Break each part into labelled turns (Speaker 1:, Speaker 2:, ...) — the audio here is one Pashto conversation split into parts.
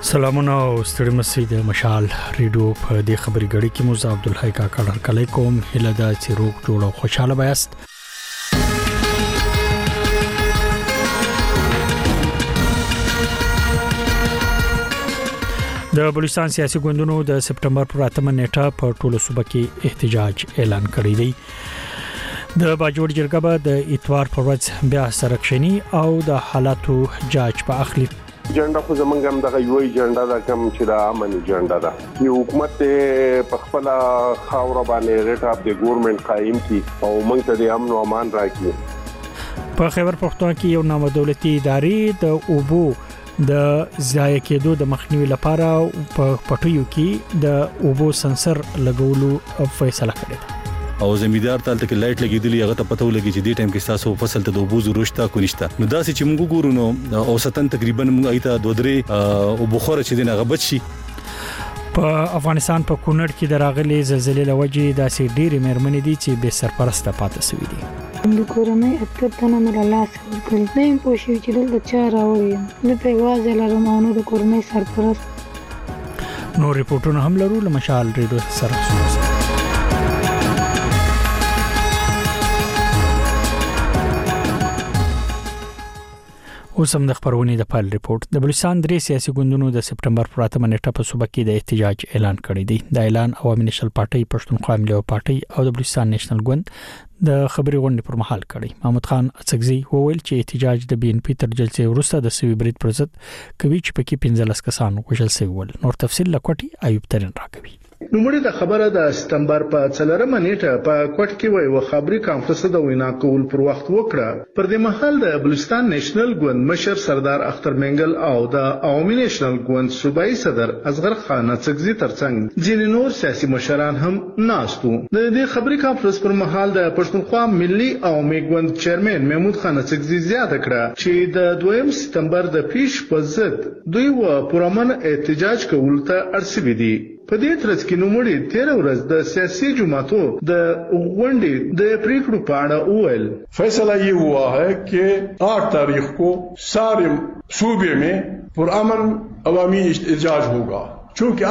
Speaker 1: سلامونه او ستړي مسئ د مشال ریډیو په دې خبري غړي کې موږ عبدالحی کاکړ کله کوم هله د چیروک جوړ او خوشاله بیاست د بلوچستان سیاسي ګوندونو د سپټمبر پر 8 نیټه په ټولو صوبه کې احتجاج اعلان کړی دی د باجوړ جرګه به د اتوار پر ورځ بیا سرکشنی او د حالاتو جاج په اخلي
Speaker 2: جنډا خو زمونږ هم دغه یو جنډا دا کوم چې دا امن جنډا ده یو حکومت په خپل خاور باندې ریټ اپ د ګورنمنت قائم کی او موږ ته د امن او امان راکړي
Speaker 1: په خیبر پختونخوا کې یو نامه دولتي ادارې د اوبو د ضایع کېدو د مخنیوي لپاره په پټیو کې د اوبو سنسر لګولو فیصله کړې ده
Speaker 3: او زمیدار تل تک لایټ لګیدلی هغه ته پته ولګی چې دې ټایم کې تاسو فصل ته د اوبو ضرورت تا کو نشته نو داسې چې موږ ګورو نو اوسطن تقریبا موږ ایته 2-3 او بخوره چې دغه بچ شي
Speaker 1: په افغانستان په کونړ کې د راغلي زلزلې لوجې داسې ډېرې مېرمنې دي چې به سرپرسته پاتې شوې دي
Speaker 4: د کورنۍ اکثر تنه مې الله سره کړی نه يم پوښیو چې دلته چا راوړي نو په واځه لرم او نو د کورنۍ سرپرست
Speaker 1: نو ریپورتونه هم لرو لمشال ریډیو سره اوس هم د خبرونې د پال ریپورت د بلوچستان درې سیاسي ګوندونو د سپټمبر پر 8 نیټه په صوبه کې د احتجاج اعلان کړی دی د اعلان عوامي نېشنل پارټي پښتونخوا ملي پارټي او د بلوچستان نېشنل ګوند د خبري غونډې پر مهال کړی محمد خان اڅکزي وویل چې احتجاج د بي ان پي تر جلسې وروسته د سوي برید پر ضد کوي چې پکې 15 کسان وژل شوي ول نور تفصیل لکوټي ایوب ترين راکوي
Speaker 5: نوموړي د خبره د سپتمبر په 4 نیټه په کوټ کې وای و خبري کانفرنس د وینا کول پر وخت وکړه پر دې مهال د بلوچستان نېشنل ګوند مشر سردار اختر منګل او د عوامي نېشنل ګوند صوبایي صدر اصغر خان اڅکزي ترڅنګ ځینې نور سیاسي مشران هم ناستو د دې خبري کانفرنس پر مهال د پښتونخوا ملي عوامي ګوند چیرمن محمود خان اڅکزي زیاته کړه چې د 2 سپتمبر د پیش په ضد دوی و پرامن احتجاج کول ته ارسبي دي په دې ترڅ کې نوموړي 13 ورځ د سیاسي جماعتوں د غونډې د پریکړو په اړه وویل
Speaker 6: فیصلہ یہ ہوا ہے کہ 8 تاریخ کو سارے صوبے میں پرامن عوامی احتجاج ہوگا چونکه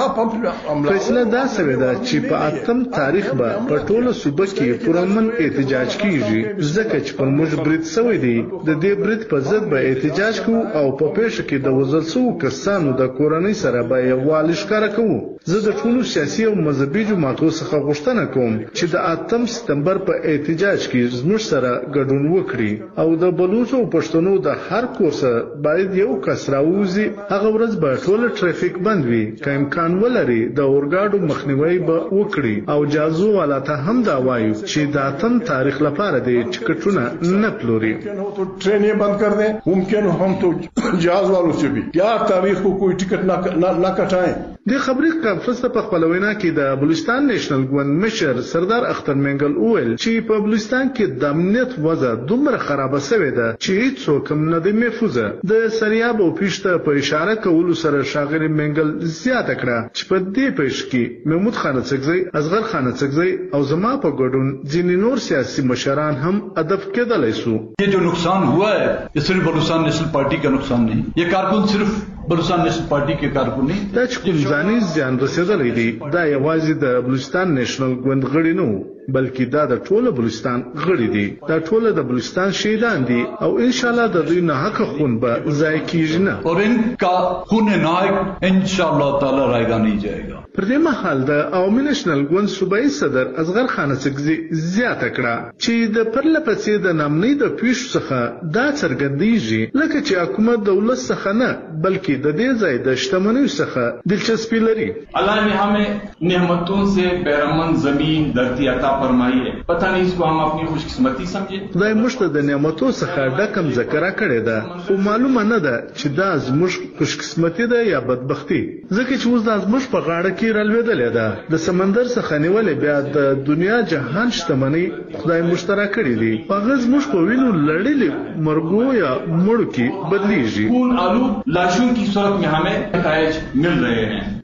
Speaker 5: فیصله دا سوي ده چې په 8 تاریخ به په ټولو صوبه کې پرامن احتجاج کیږي ځکه چې پر موږ برید سوی دی د دې برید په ضد به احتجاج کوو او په پیښه کې د وزلسو کسانو د کورنۍ سره به یووالی ښکاره کوو زه د ټولو سیاسي او مذهبي جماعتونو څخه غوښتنه کوم چې د 8 سپتمبر په احتجاج کې زموږ سره ګډون وکړي او د بلوچ او پښتنو د هر کورسه باید یو کس راوځي هغه ورځ به ټول ټریفیک بند وي امکان ولري د اورګاډو مخنیوي به وکړي او جازو والا ته هم دا وایو چې د 8 تاریخ لپاره د ټیکټونه نه پلوري
Speaker 6: ट्रेनें बंद कर दें मुमकिन हम तो जहाज वालों से भी 11 तारीख को कोई टिकट ना कटाएं
Speaker 5: د خبري کانفرنس په خپل وینا کې د بلوچستان نېشنل ګوند مشر سردار اختر منګل وویل چې په بلوچستان کې د امنیت وضع دومره خراب شوې ده چې هیڅوک نه د محفوظه د سریاب او پیشته په اشاره کولو سره شاغلي منګل زیاته کړه چې په دې پیښ کې محمود خان اڅکزي اصغر خان اڅکزي او زما په ګډون ځینې نور سیاسي مشران هم هدف کېدلای شو
Speaker 7: یہ جو نقصان ہوا ہے یہ صرف بلوچستان نیشنل پارٹی کا نقصان نہیں یہ کارکن صرف بلوچستان نیشنل پارٹی کې کارکن نه
Speaker 5: دا چې ځاني ځان رسیدلې دي دا یوازې د بلوچستان نېشنل ګوند غړي نه بلکې دا د ټوله بلوچستان غړي دي دا ټوله د بلوچستان شهیدان دي او ان شاء الله د دوی نه حق خون به ضایع کیږي نه
Speaker 7: اور ان کا خون نائب ان شاء الله تعالی رایگا نہیں جائے گا
Speaker 5: پر دې مهال د عوامي نېشنل ګوند صوبایي صدر اصغر خان اڅکزي زیاته کړه چې د پرلپسې د نامنۍ د پیښو څخه دا څرګندېږي لکه چې حکومت دولت څخه نه بلکې د دې ځای د شتمنیو څخه دلچسپي لري
Speaker 8: الله نے ہمیں نعمتوں سے بہرمند زمین دھرتی عطا فرمائی ہے پتہ نہیں اس کو ہم اپنی خوش قسمتی سمجھے
Speaker 5: خدای موږ ته د نعمتو څخه ډکم ذکر کړی ده خو معلومه نه ده چې دا زموږ خوش قسمتی ده یا بدبختی ځکه چې اوس د زموږ په غاړه کې رالوېدلې ده د سمندر څخه نیولې بیا د دنیا جهان شتمنۍ خدای مشترک کړی دي هغه زموږ په وینو لړلې مرګو یا مړو کې بدلیږي
Speaker 8: خون آلود لاشوں کی صورت میں ہمیں نتائج مل رہے ہیں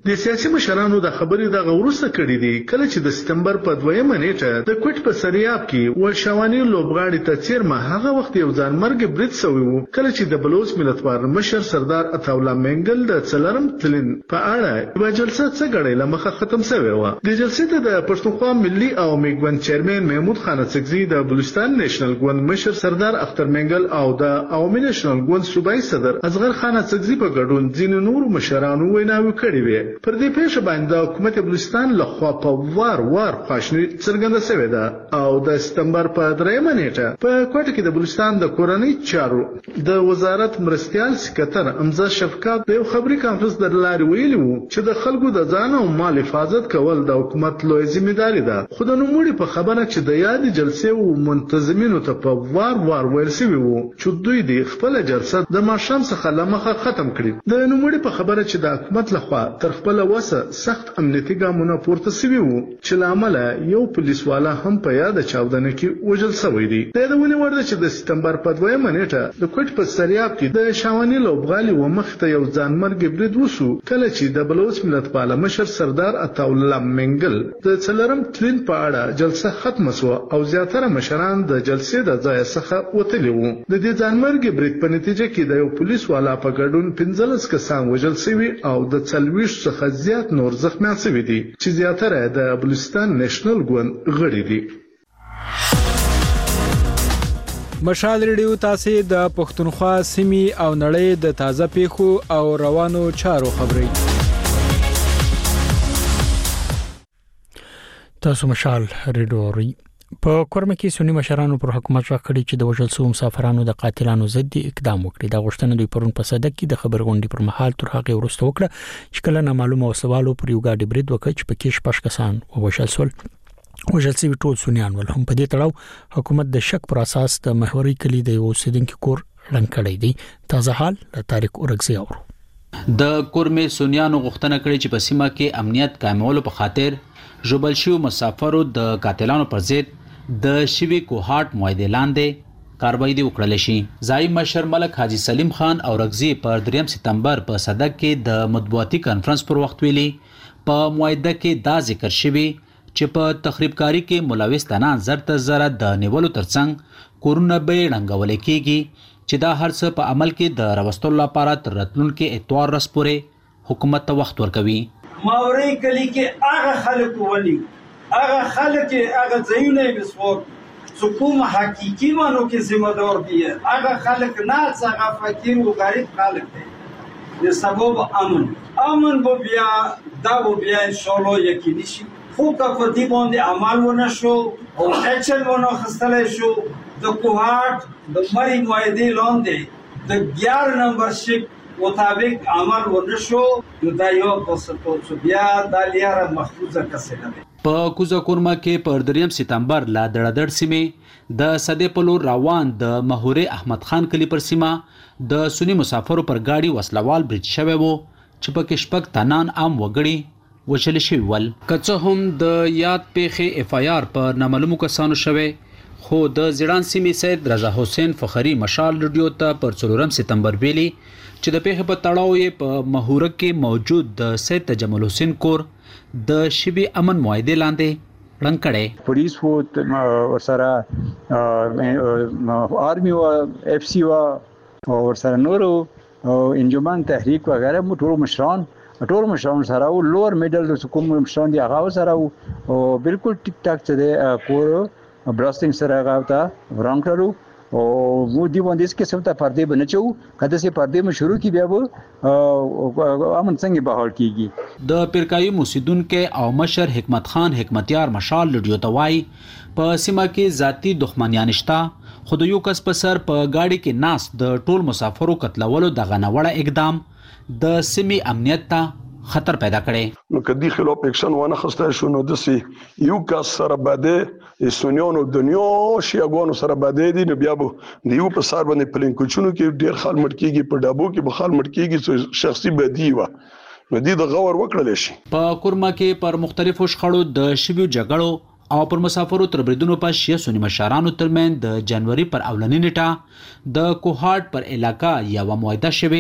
Speaker 5: د سیاسي مشرانو د خبرې د غورسته کړې دي کله چې د سپتمبر په 2مه نیټه د کوټ په سریاب کې ولشوانی لوبغاړي ته چیرمه هغه وخت یو ځانمرګ برید شوی وو کله چې د بلوچ ملتپال مشر سردار عطاالله منګل د څلرم تلین په اړه یو جلسه څنګه لمخه ختم شوی و د جلسې ته د پښتونخوا ملي او میګوند چیرمن محمود خان څکزي د بلوچستان نېشنل ګوند مشر سردار اختر منګل او د عوامي نېشنل ګوند صوبایي صدر اصغر خان څکزي په ګډون ځینو نور مشرانو ویناوي کړې وې پر دې پیښه باندې حکومت بلوچستان له خوا په وار خواشنی څرګنده شوې ده او د سپتمبر په 3مه نیټه په کوټه کې د بلوچستان د کورنۍ چارو د وزارت مرستيال سکرټر امزه شفقات د خبري کانفرنس د لارې ویلي وو چې د خلکو د ځان او مال حفاظت کول د حکومت لوی ځمېداري ده خو د نوموړي په خبره چې د یاد جلسې او منتظمینو ته په وار ویل شوی وو چې دوی د خپل جلسه د ماشام څخه لمخه ختم کړي د نوموړي په خبره چې د حکومت لخوا تر خپل وسه سخت امنیتي ګامونه پورته شوي وو چې لامل یو پولیس والا هم په یاد چاودنه کې وژل شوی دی د ونی ورده چې د سپتمبر په 2مه نیټه د کوټ په سریاب کې د شاوانی لوبغالي و مخ ته یو ځانمرګ برید وشو کله چې د بلوچ ملتپال مشر سردار عطاالله منګل د څلرم تلین په اړه جلسه ختمه شو او زیاتره مشران د جلسې د ځای څخه وتلي وو د دې ځانمرګ برید په نتیجه کې د یو پولیس والا په ګډون 15 کسان وژل شوي او د 40 څخه زیات نور زخمیان شوي دي چې زیاتره د بلوچستان نېشنل ګوند غړي دي
Speaker 9: مشال ریډیو تاسو د پښتونخوا سیمې او نړۍ د تازه پیښو او روانو چارو خبري
Speaker 1: تاسو مشال ریډوري په کورمه کې سنی مشرانو پر حکومت راکړي چې د وژل شوو مسافرانو د قاتلانو ضد اقدام وکړي دا غوښتنه دوی پرون په صدق کې د خبر غونډې پر مهال تر هغه وروسته وکړه چې کله نامعلومه سوالو پر یو گاډي برید وکړ چې پکې شپږ کسان وژل شول وژل شوي ټول سنیان ول هم په دې تړاو حکومت د شک پر اساس د محوري کلی د اوسیدونکو کور رنګ کړی دی تازه حال له تاریخ اورګزي اورو
Speaker 10: د کورمه سنیانو غوښتنه کړې چې په سیمه کې امنیت قائمولو په خاطر جبل شو مسافرو د قاتلانو پر ضد د شوی کوهات معاهده لاندې کاروایی وکړل شي ځای مشر ملک حاجی سلیم خان او رغزی پر 3 سپتمبر په صدق کې د مطبوعاتي کانفرنس پر وخت ویلي په معاهده کې دا ذکر شوی چې په تخریبکاری کې ملوث تنان زره د نیولو ترڅنګ کورونه به ړنګول کېږي چې دا هرڅه په عمل کې د راوستلو لپاره تر راتلونکي اتوار ورځ پورې حکومت ته وخت ورکوي
Speaker 11: ماوري کلی کې هغه خلک ولي هغه خلک هغه ځایونه وسوک حکومت حقيقي مانو کې ذمہ دار دي هغه خلک نه څنګه فقیر او غریب خلک دي د سبب امن بو بیا دا بو بیا ان شاء الله یقیني شي خو که په دې باندې عمل ونه شو او اکشن ونه خستل شو د کوهات د مری معاهده لاندې د 11 نمبر شپ مطابق عمل ونه شو دا یو پوسټو بیا د لیاره محفوظه کسنه
Speaker 10: په کوزا کورما کې پر 3 سپتمبر لا دړدړ سیمه د صدې په لور روان د محوري احمد خان کلی پر سیمه د سنی مسافرو پر گاډي وسلوال برید شوی وو چې په کې شپږ تنان عام وګړي وشل شوی ول کڅه هم د یاد پیخه اف آی آر پر نامعلومو کسانو شوی خو د زیړان سیمه سید رضا حسین فخری مشال ریډیو ته پر 4 سپتمبر ویلي چې د پیخه په تړاو یې په محوره کې موجود د سید تجمل حسین کور د شبي امن معاهده لاندې رنګ کړي
Speaker 12: پولیس وو ورسره آرمي او اف سی وا ورسره نورو انجمن تحریک وغیرہ ټول مشران سره او لوور میډل د کوم مشران دی هغه سره او بالکل ټیک ټاک څه دی کور براسټینګ سره هغه تا ورانګ کړو او مو دی باندې چې څه ته پردې بنچو کله چې پردې مو شروع کی بیا وو امن څنګه بهال کیږي
Speaker 10: د پیرکایي موسیدونکو او مشر حکمت خان حکمتیار مشال لډیو توای په سیمه کې ذاتی دښمنیان نشتا خو یو کس په سر په گاډي کې ناس د ټول مسافرو قتلولو د غنوړه اقدام د سیمې امنیت ته خطر پیدا کړي
Speaker 6: نو کدي خلاف اکشن ونه خسته شو نو دسي یو کس سره باندې سونیونو دنیو شیګونو سره باندې دي نو بیا به دیو په سار باندې پلین کوچونو کې ډیر خال مټکیږي په ډابو کې به خال مټکیږي شخصي بدی و نو دې د غور وکړل شي
Speaker 10: په کورما کې پر مختلفو شخړو د شبيو جګړو او پر مسافرو تر بریدونو په شیا سونی مشرانو ترمن د جنوري پر اولنی نیټه د کوهات پر علاقہ یا معاهده شوی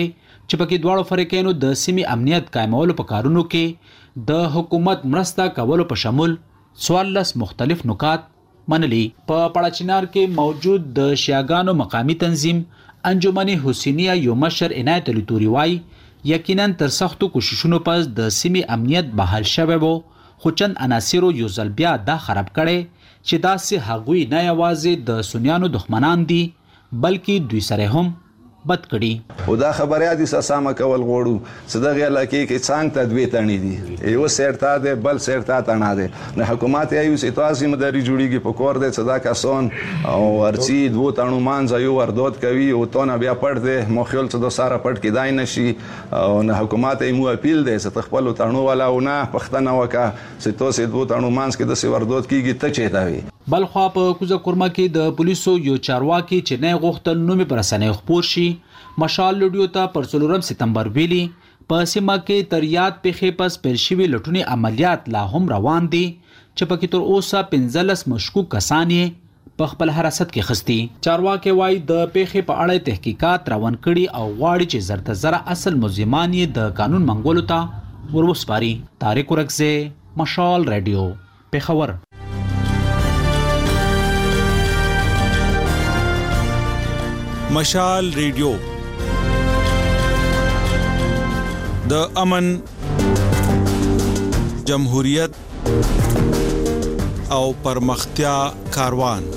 Speaker 10: چې پکې دواړو فریقینو د سیمې امنیت قائمولو په کارونو کې د حکومت مرسته کولو په شمول 14 مختلف نکات منلي. په پړاچینار کې موجود د شیعاګانو مقامی تنظیم انجمن حسینیه یو مشر عنایت علي توري وایي یقینا تر سختو کوششونو پس د سیمې امنیت بحال شوی وو، خو چند عناصرو یو ځل بیا دا خراب کړي چې داسې هغوی نه یوازې د سنیانو دښمنان دي بلکې دوی سره هم بد کړي.
Speaker 13: او دا خبره دي ساسامه کول غوړو چې دغه علاقې کې څنګه تدوی تانی دي یو سرتا ده بل سرتا تنا ده نه حکومت یې یو سیتوازي مداري جوړیږي په کور ده صدا کسان او ورچی دوه تانو مانځ یو وردود کوي او تونه بیا پړ ده مخیل څه د ساره پړ کې دای نشي او نه حکومت یې مو اپیل ده چې خپل تانو والا او نه پښتنه وکا چې تو سي دوه تانو مانځ کې د سی وردود کیږي ته چیتا وي.
Speaker 10: بلخوا په کوزه کورما کې د پولیسو یو چارواکي چې نه غوښتل نومې پر رسنۍ خبر شي مشال لډیو ته پر 4 سپتمبر ویلي په سیمه کې تر یاد پیښې پس پیل شوي لټونې عملیات لا هم روان دي چې پکې تر اوسه 15 مشکوک کسان یې په خپل حراست کې خستي. چارواکي وایي د پیښې په اړه تحقیقات روان کړي او غواړي چې زرته زره اصل ملزمان یې د قانون منګولو ته وروسپاري. طارق ورکزه، مشال رادیو، پېښور.
Speaker 14: مشال ریډیو د امن، جمهوریت او پرمختیا کاروان.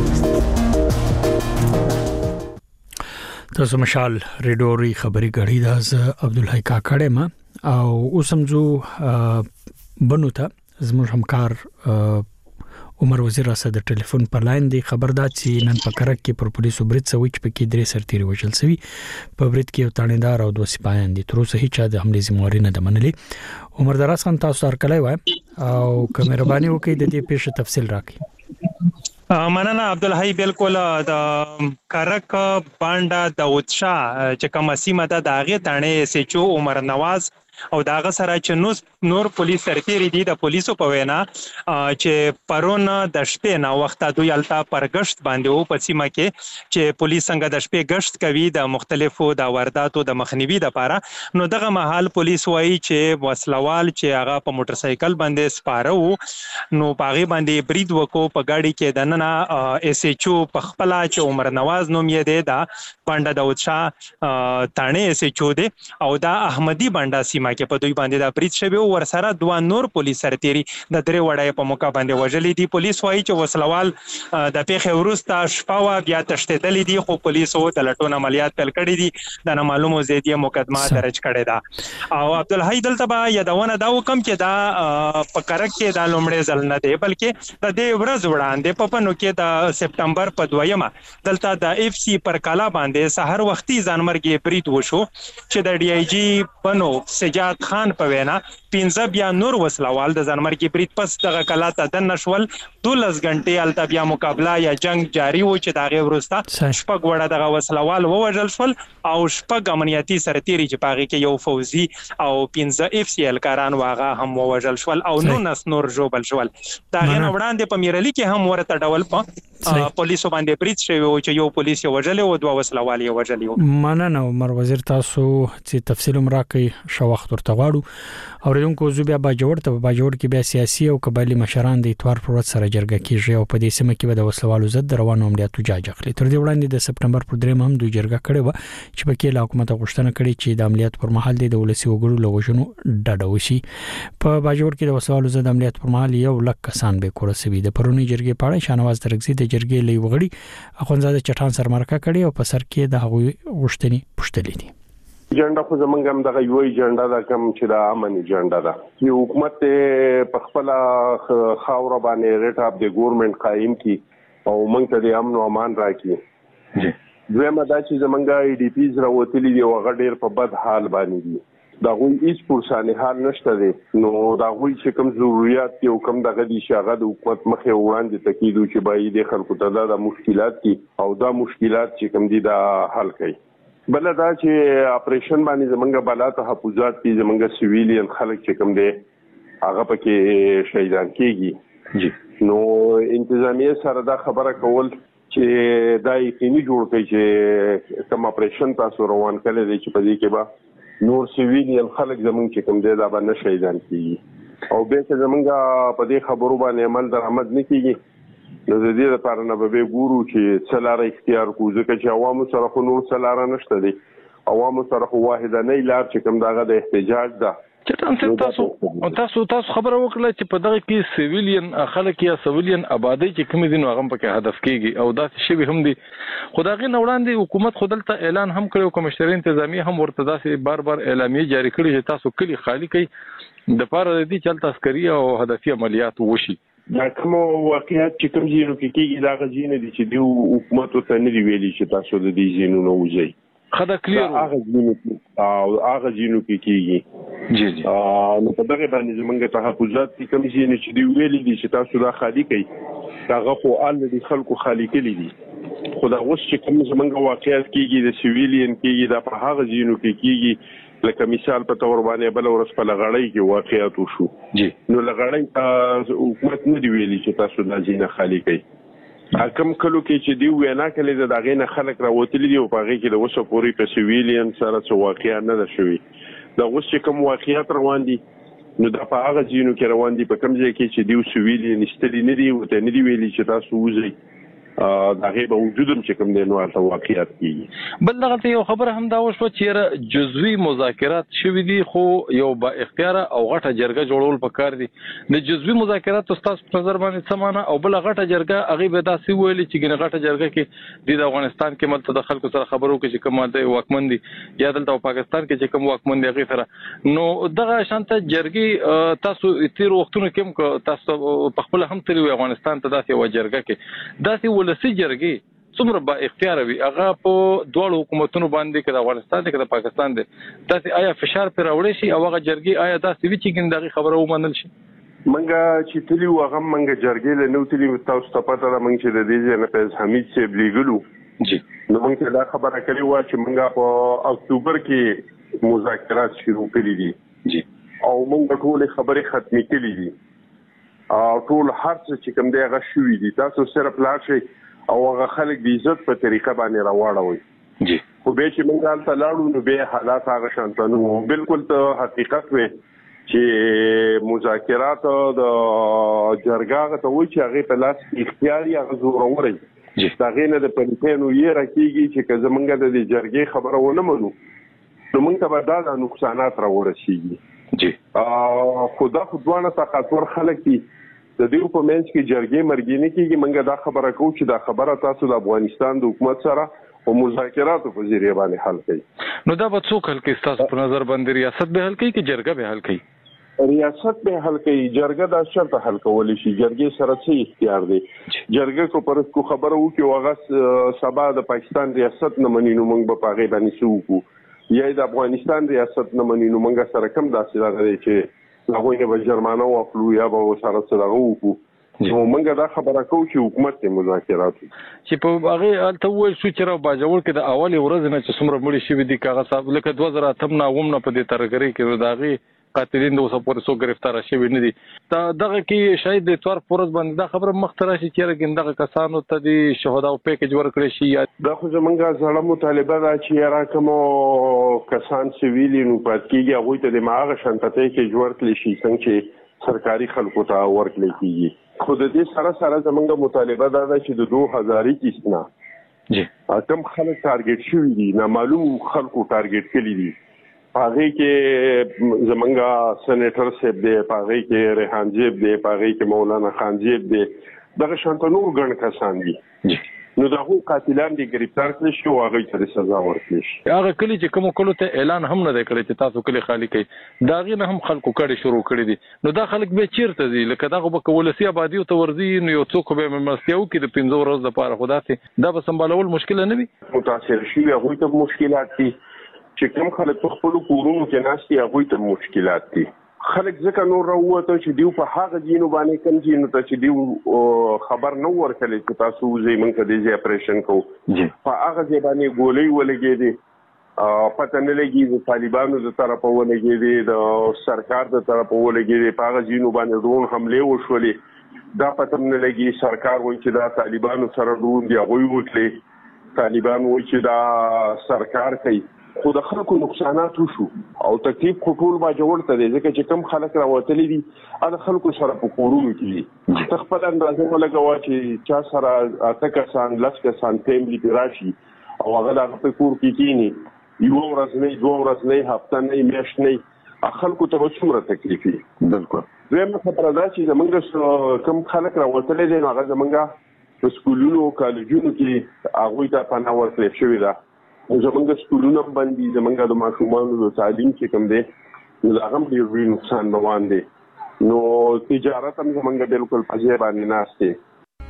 Speaker 1: تاسو مشال ریډیو ری خبري غړي د عبدالحی کاکړه ما او اوسمزو بنو ته زموږ همکار عمر وزیر راسه د ټلیفون په لاین دی. خبردار چې نن په کرک کې پر پولیسو برید سوي چې پکې 3 سرتیري وژل شوي. په برید کې یو تانیدار او 2 سپایان دي. تر اوسه هیڅ د حمله ذمہواری نه ده منلي. عمر دراز خان تاسو هرکلی وای او که مهرباني وکړئ د دې پیښې تفصیل راکړئ.
Speaker 15: مننه عبدالحی. بالکل د کرک باندې د وتشا چې کوم سیمه ده د هغه تانه سچو عمر نواز او داغه سره چې نور پولیس سرتیري دي د پولیسو په وینا چې پرون د شپې نه وخت دوی التا پرګشت باندې او په سیمه کې چې پولیس څنګه د شپې گشت کوي د مختلفو د وارداتو د مخنیوي لپاره. نو دغه محل پولیس وایي چې وسلوال چې هغه په موټر سایکل باندې سپاره نو پاغي باندې برید وکړو په گاډي کې د نن اس ایچ او په خپل چې عمر نواز نوم یې دی دا باندې د وتشا تانه اس ایچ او دی او دا احمدی باندې سیمه کې په دوی باندې دا برید شوی او ورسره 2 نور پولیس سرتیري د درې وړای په موقع باندې وژلې دي. پولیس وایي چې وسلوال د پیښې وروسته شپه بیا تشدیدلې دي خو پولیسو د لټون عملیات پیل کړي دي د معلومو زیاتې مقدمه درج کړي ده. او عبدالحی دلته به یادونه دا وکم چې دا په کرک کې دا لومړی ځل نه دی بلکې د دې ورځ وړاندې په پنو کې د سپتمبر په 2مه دلته د اف سی پر کلا باندې سحر وختي ځانمرګي برید وشو چې د ډي آی جی پنو سجاد خان په وینا 15 بیا نور وسلوال د ځانمرګي برید پس دغه کلا ته د نشول 12 غنټې الته بیا مقابله یا جنگ جاری و چې داغه ورسته شپږ وړه دغه وسلوال ووژل شول او شپږ امنیتي سرتیري چې پاغي کې یو فوزي او 15 اف سی ال کاران واغه هم ووژل شول او نور جوبل شول. داغه وړاندې په میرلی کې هم ورته ډول په پولیسو باندې برید شوی او چې یو پولیس یې وژل او 2 وسلوال یې وژل.
Speaker 1: مننه عمر وزیر تاسو چې تفصیل مراکې شو وخت ورته غواړو. اوریدونکو زو بیا باجوړ ته باجوړ کې بیا سیاسي او قبایلی مشران د اتوار پر ورځ سره جرګه کیږي او په دې سیمه کې به د وسلوالو ضد روانو عملیاتو جاج اخلي. تر دې وړاندې د سپتمبر پر 3 هم دوی جرګه کړې و چې پکې له حکومت غوښتنه کړې چې د عملیات پر مهال د ولسی وګړو لوژنو ډډه وشي. په باجوړ کې د وسلوالو ضد عملیات پر مهال یو لک کسان به کورسوي. د پرونی جرګې په اړه شانواز درګزي د جرګې لوی وګړي اخونزاده چټان سر مرکه کړي او په سر کې د هغوی غوښتنې پښتلې دي.
Speaker 2: جنډا خو زمونږ هم دغه یو جنډا دا کوم چې دا امن جنډا دا یو حکومت په خپل خاور باندې ریټ اپ د ګورنمنت قائم کی او موږ ته د امن او امان راکړي. دویمه دا چې زمونږ ای ډی پیز راوتلي دی او غډیر په بد حال باندې دي دا غوي هیڅ پرسانه حال نشته دي. نو دا غوي چې کوم ضرورت یو کم دغه دي شاغه د حکومت مخه وړاندې تکیدو چې بای د خلکو ته دا مشکلات دي او دا مشکلات چې کوم دي دا حل کوي. بل دا چې اپریشن باندې زمونږ بالا تحفظات دي زمونږ سیویلین خلک چې کوم دي هغه پکې شهیدان کیږي. نو انتظامیه سره دا خبره کول چې دا یقیني جوړ کړي چې کوم اپریشن تاسو روان کړی دی چې په دې کې به نور سیویلین خلک زمونږ چې کوم دی دا به نه شهیدان کیږي او به چې زمونږ په دې خبرو باندې عمل درآمد نه کیږي نو د دې لپاره نه به ګورو چې څه لاره اختیار کړو ځکه چې عوامو سره خو نور څه لاره نشته دی عوامو سره خو واحدانه لار چې کوم دغه د احتجاج ده
Speaker 16: تاسو خبره وکړه چې په دغه کې سیویلین خلک یا سیویلین آبادی چې کوم دي نو هغه په کې هدف کیږي او دا شی هم دي خدایغه نوړاندې حکومت خودلته اعلان هم کړو کمشنر انتظامی هم ورته داسې بار اعلامیه جاری کړي چې تاسو کلی خالی کړئ د پاره د دې چلته عسکري او هدفي عملیات وشي
Speaker 2: دا کوم واقعیت چې کوم ځینو کې کېږي دا غزینه دي چې د حکومت ته نه دی ویلي چې تاسو د دې ځینو نه وځي
Speaker 16: خدا کلیر
Speaker 2: هغه ځینو کې کېږي
Speaker 16: جی
Speaker 2: نو په دغه باندې زمونږ تحفظات دي کوم ځینې چې دی ویلي دي چې تاسو دا خالي کړئ هغه خو الریډي خلکو خالي کړي دي خو دا اوس چې کوم زمونږ واقعیت کېږي د سیویلین کېږي دا په هغه ځینو کې کېږي لکه مثال په تور باندې بل ورځ په لغړی کې واقعیت وشو
Speaker 16: جی
Speaker 2: نو لغړی حکومت نه دی ویلي چې تاسو دا ځینه خالي کړئ حکم کلو کې چې دی وینا کړي د دغه نه خلک راوتلي دي او په هغه کې د وسو پوری په سیویلین سره څه واقعیا نه ده شوی دا اوس چې کوم واقعیت روان دي نو دا په هغه ځینو کې روان دي په کوم ځای کې چې دی سیویلین استلی نه دی او ته نه دی ویلي چې تاسو وځي دا غي به وجودم چې کوم دی نو تاسو واقعیت کیږي
Speaker 16: بل دغه یو خبره هم دا وشو چې جزوی مذاکرات شوي دي خو یو با اختیار او غټه جرګه جوړول پکار دي د جزوی مذاکرات تاسو په نظر باندې سمانه او بل غټه جرګه هغه به داسې ویلي چې غټه جرګه کې د افغانستان کې ملته د خلکو سره خبرو کې چې کوم د واکمن دي یا دلته پاکستان کې چې کوم واکمن دي هغه سره نو دغه شانته جرګي تاسو تیر وختونو کې تاسو په خپل هم تر افغانستان ته داسې و جرګه کې داسې ولسی جرګي څومره با اختیار وي هغه په دوه حکومتونو باندې کې د افغانستان کې د پاکستان دي تاسو آیا فشار پر راوړی شي او هغه جرګي آیا تاسو وی چې ګندغه خبره ومنل شي
Speaker 2: منګه چې تلی هغه منګه جرګي له نو تلی تاسو ته پته ده منګه چې د دې نه په حمید سیب لیګلو
Speaker 16: جی
Speaker 2: نو منګه دا خبره کړې و چې منګه په اکتوبر کې مذاکرات شروع کړي دي
Speaker 16: جی
Speaker 2: او منګه ټول خبرې ختمې کړي دي او ټول هر څه چې کوم دی هغه شوی دي تاسو صرف لاړ شئ او هغه خلک د عزت په طریقه باندې راوړوي
Speaker 16: جی
Speaker 2: خو به چې موږ حالت لاړو نو به حالات هغه شانته نو بالکل ته حقیقت وي چې مذاکرات د جرګه ته وایي چې هغه په لاس اختیاري هغه زوروري دا غینه د پنځینو یې راکېږي چې زمونږ د جرګې خبره ونه منو نو موږ ته به دا نقصانات راورسیږي
Speaker 16: جی
Speaker 2: خدا خدوانه طاقتور خلک دي د دې په منځ کې جرګې مرګې نه کېږي موږ دا خبره کوو چې دا خبره تاسو د افغانستان د حکومت سره او مذاکراتو په ذریعہ باندې حل کړئ
Speaker 16: نو دا به څوک حل کوي تاسو په نظر باندې ریاست به حل کوي چې جرګه به حل کوي
Speaker 2: ریاست به حل کوي جرګه دا شرط حل کولی شي جرګې سره څه اختیار دی جرګه کو پر کو خبره وو کې واغه سبا د پاکستان ریاست نه مني نو موږ په هغه باندې سوکو یا د افغانستان ریاست نه مني نو موږ سره کم داسې راغلي چې هغه نه به جرمانه واخلو یا به سره سره وکړو نو موږ دا خبره کوو چې حکومت ته مذاکرات
Speaker 16: چې په هغه الته وایي چې را باجوړ کې د اول ورځ نه چې څومره مړي شي دي کاغه صاحب لکه 2008 نه ومنه په دې ترګری کې داغي قاتلین د اوسه پورې سو گرفتار شوی نه دي دا دغه کې شاید د اتوار پورز باندې دا خبره مختره شي چې رګندغه کسانو ته د شهدا او پیکج ورکړي شي
Speaker 2: دا خو زمونږه ځړه مطالبه ده چې راکمو کسان سیویلی نو پات کېږي هغه ته د ماغه شانتته کې جوړ کړي شي څنګه چې سرکاري خلکو ته ورکړي کېږي خو د دې سره سره زمونږه مطالبه ده چې د 2000 کې اسنا
Speaker 16: جی
Speaker 2: کم خلک ټارګټ شوی دي نامعلوم خلکو ټارګټ کړي دي پاغي کې زمونږه سېنیټر صاحب دی پاغي کې ریحان جیب دی پاغي کې مولانا خان جیب دی دغه شانته نور ګڼ کسان دي نو دغه قاتلان دي گرفتار کړي شو هغه ته سزا ورکړي شي
Speaker 16: هغه کلی چې کوم کولو ته اعلان هم نه کړی چې تاسو کلی خالی کړي دا غي نه هم خلکو کړي شروع کړی دي نو دا خلک به چیرته دي لکه دغه به کولسي آبادی او تورزي نو یو څوک به ممسیاو کې د 15 ورځې لپاره خداته دا به سمبالول مشکل نه وي
Speaker 2: متاثر شي هغه ته مشکلات دي چې کوم خلک په خپل کورونو کې ناشتي هغه ته مشکلات دي خلک ځکه نور راوته چې دیو په هغه جینو باندې کوم جینو ته چې دیو خبر نو ورکړي چې تاسو زې مونږ ته دې اپریشن کو په هغه ځای باندې ګولې ولګې دي پته نه لګي د طالبانو د طرفه ولګې دي د سرکار د طرفه ولګې دي په هغه جینو باندې ډرون حمله وشولې دا پته نه لګي سرکار وایي چې دا طالبانو سره روم دی هغوی وکړي طالبان وایي چې دا سرکار کوي خو د خلکو نقصانات وشو او تکلیف خو ټول با جوړ ته دی ځکه چې کم خلک راوتلي دي هغه خلکو سره په کورونو کې دي ته خپل اندازه ولګوه چې چا سره 8 کسان 10 کسان فیملی کې راشي او هغه د خپل کور کې کینی یو ورځ نه 2 ورځ نه هفته نه میاشت نه خلکو ته څومره تکلیف وي بالکل زموږ خبره ده چې زمونږ کم خلک راوتلي دي هغه زمونږ په سکولونو کالجونو کې هغوی ته پناه ورکړل شوې ده زمونږ سکولونه باندې زمونږ د ماشومانو د تعلیم چې کوم دی نو هغه هم ډېر نقصان روان دی نو تجارت هم زمونږ بالکل په ځای باندې ناست دی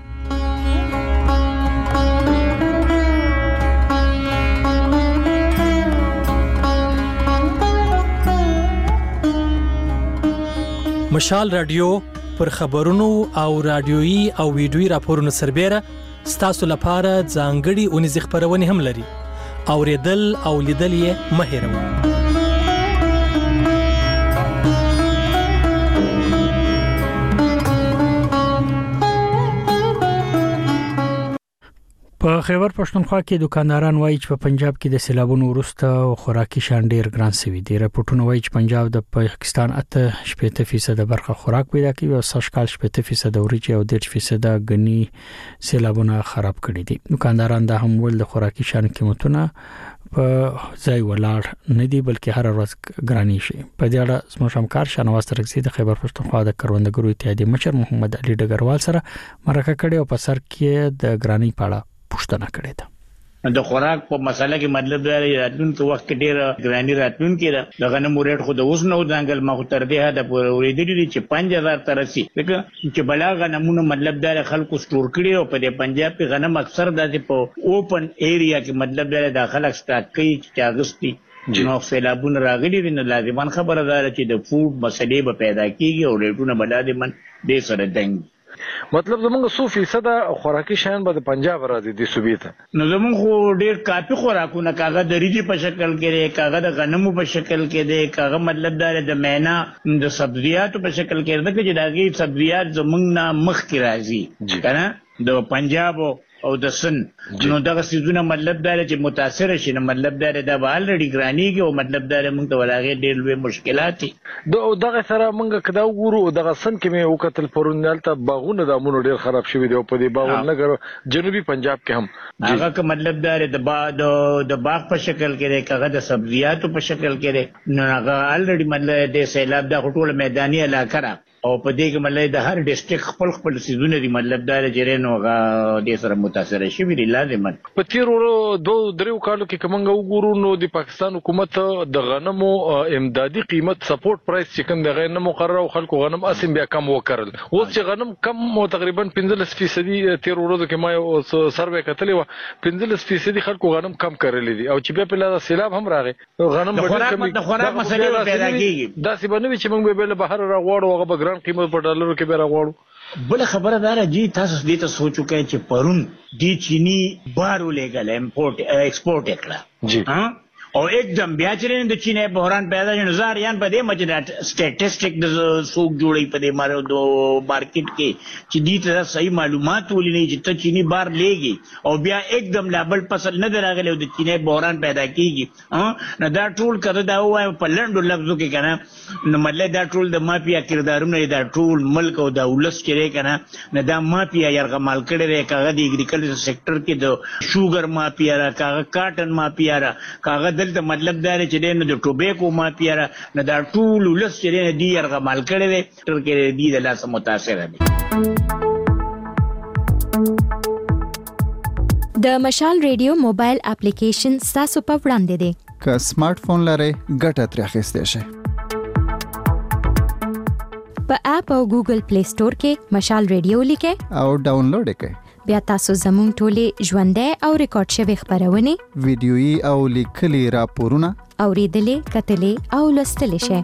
Speaker 17: مشال رادیو پر خبرونو او رادیويي او ویډیويي راپورونو سربېره ستاسو لپاره ځانګړي اونیز خبرونه هم لري اوریدل او لیدل یې مه هېروئ.
Speaker 1: په خیبر پښتونخوا کې دکانداران وایي چې په پنجاب کې د سیلابونو وروسته خوراکي شیان ډیر ګران شوي دي. راپورټونه وایي چې پنجاب د پاکستان 8% برخه خوراک پیدا کوي او سږکال 8% وریجې او 10% غني سیلابونه خراب کړي دي. دکانداران دا هم ول د خوراکي شیانو قیمتونه په ځای ولاړ نه دي بلکې هر ورځ ګراني شي. په دې اړه زموږ همکار شنواز ترکزی د خیبر پښتونخوا د کروندګرو اتحادیې مشر محمد علي ډګروال سره مرکه کړې او په سر کې د ګراني په پښتنه کړې ده.
Speaker 18: د خوراک په مسله کې مطلب دا راتلونکي وخت کې ډېر ګراني راتلونکي ده. د غنمو ریټ خو د اوس نو ځنګل ما خو تر دې حد پورې ورېدلی دي چې 5000 ته رسي ځکه چې بلا غنمونه مطلب دا خلکو سټور کړي او په دې پنجاب کې غنم اکثر د په اوپن ایریا کې مطلب دا د خلک سٹاک کوي چې اگستي نو سیلابونه راغلي دي. نو لازمان خبره ده چې د فوډ مسلې به پیدا کیږي او ریټونه بلا دي من دې سره دنګ
Speaker 16: مطلب زمونږ 100% خوراکي شیان به د پنجاب راځي د صوبې ته.
Speaker 18: نو زمونږ خو ډیر کافي خوراکونه کاغه د ریجی په شکل کې لري کاغه د غنمو په شکل کې دی کاغه مطلب دا د مینا د سبزیاتو په شکل کې دی چې داغي سبزیات زمونږ نه مخ کې راځي کنه د پنجاب او د سن نو دغه سيزونه مطلب دا چې متاثر شي نو مطلب دا د الریډي ګرانیږي او مطلب دا موږ ته ولاغه ډېر لوی مشکلات دي.
Speaker 16: دغه سره موږ کدا وګورو دغه سن کې مې وکتل پرونل ته باغونه د امونو ډېر خراب شوی دی په دې باغ نګر جنوبي پنجاب کې هم
Speaker 18: هغه که مطلب دا د باغ په شکل کې دی کغه د سبزیاتو په شکل کې دی نو هغه الریډي مطلب د سیلاب د ټول میداني علاقه را او په دې کې مطلب د هر ډیسټریکټ خپل سيزونه دي مطلب دا چې نو هغه د سره متاثر شي وی لازم
Speaker 16: په تیر ورو 2-3 کالو کې کومه وګورو نو د پاکستان حکومت د غنمو امدادي قیمت سپورټ پرایس چې کوم د غنمو مقرره او خلکو غنم اسیم بیا کم وکړل اوس چې غنم کم تقریبا 15% تیر ورو کې ما سروې کتلې و 15% خلکو غنم کم کړل دي او چې بیا په لاره سیلاب هم راغی غنم
Speaker 18: د خوراک مسلې پیدا کیږي
Speaker 16: دا سی باندې چې موږ به بهر راغواړو هغه ګران قیمت په ډالرو کې به راغواړو.
Speaker 18: بل خبره دار جی تاسو دې ته سوچو کې چې پرون دی چینی بارو لګل امپورټ ایکسپورټ کړه
Speaker 16: جی
Speaker 18: ها او एकदम بیا چې د چینه بحران پیدا شي نظر یان په دې مجرات سټیټسټیک د سوق جوړي په دې مارو دو مارکیټ کې چې دې ته صحیح معلومات ولې نه چې ته چینی بار لېږي او بیا एकदम لابل فصل نه دراغلی د چینه بحران پیدا کیږي نه دا ټول کړه دا وای په لندو لفظو کې کنه نو مله دا ټول د مافیا کردارونه دا ټول ملک او دولت کې کنه نه دا مافیا یرغه مال کړي کاغه د اګریکلچر سېکټر کې د شوګر مافیا را کاغه کاټن مافیا را کاغه دلته مطلب دا چې نه د ټوبیکو مافیا را نه دا ټول ولس چې نه دی یرغه مال کړي تر کې دی د لاس متاثر دي.
Speaker 19: د مشال ریډیو موبایل اپلیکیشن تاسو په وړاندې دی
Speaker 20: که سمارټ فون لرئ ګټه ترې اخیستی شئ.
Speaker 19: په اپ او ګوګل پلی سٹور کې مشال ریډیو لیکئ
Speaker 20: او ډاونلوډ یې کړئ.
Speaker 19: بیا تاسو زموږ ټولې ژوندۍ او ریکارډ شوي خبرونه
Speaker 20: ویډیويي او لیکلي راپورونه
Speaker 19: اوریدلې کتلې او لوستلې شئ.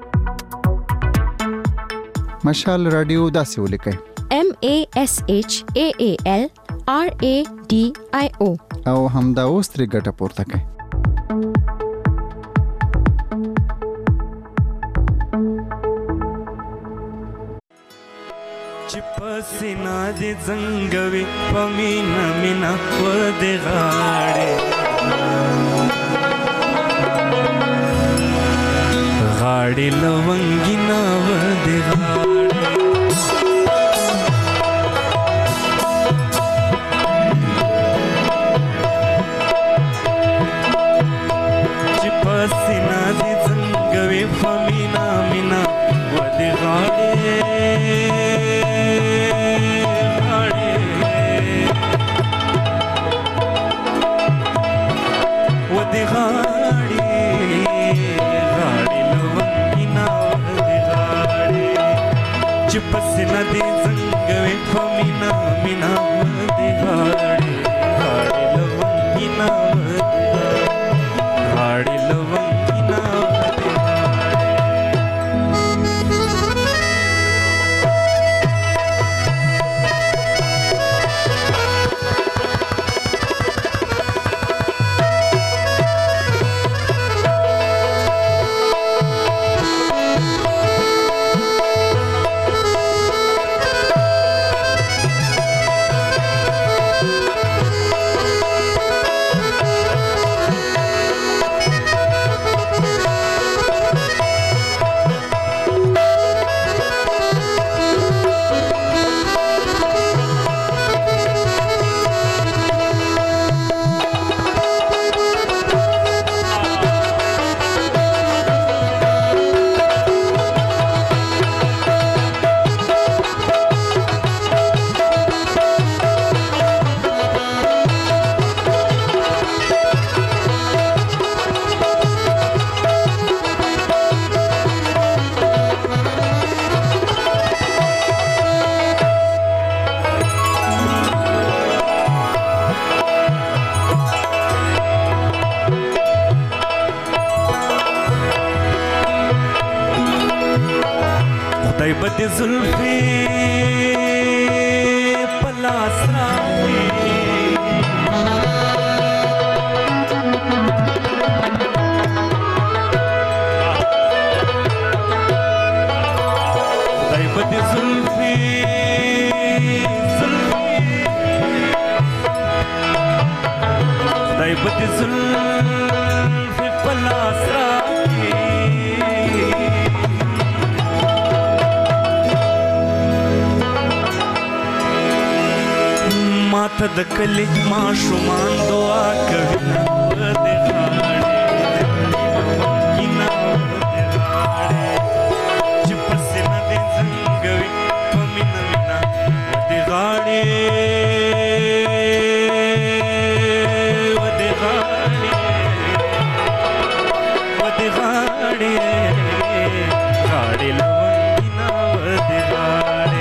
Speaker 20: مشال رادیو داسې ولیکئ
Speaker 19: MASHAAL RADIO
Speaker 20: او همدا اوس ترې ګټه پورته کړئ.
Speaker 21: چې پسینا دې زنګوي په مینا مینا و دې غاړې غاړې لونګینا و دې غاړې چې پسینا دې زنګوي په مینا مینا و دې غاړې پسنا دې زنګوي په مینا مینا و دې غاړې غاړې لونګینا و دې غاړې لونګینا و دې طيبت زلفي پلاس راوي طيبت زلفي طيبت زلفي پلاس راوي ماته د کلی ماشومان دعا کوي نه و دې غاړې لونګینا و دې غاړې چې پسې نه دې زنګوي په مینا مینا و دې غاړې و دې غاړې و دې غاړې غاړې لونګینا و دې غاړې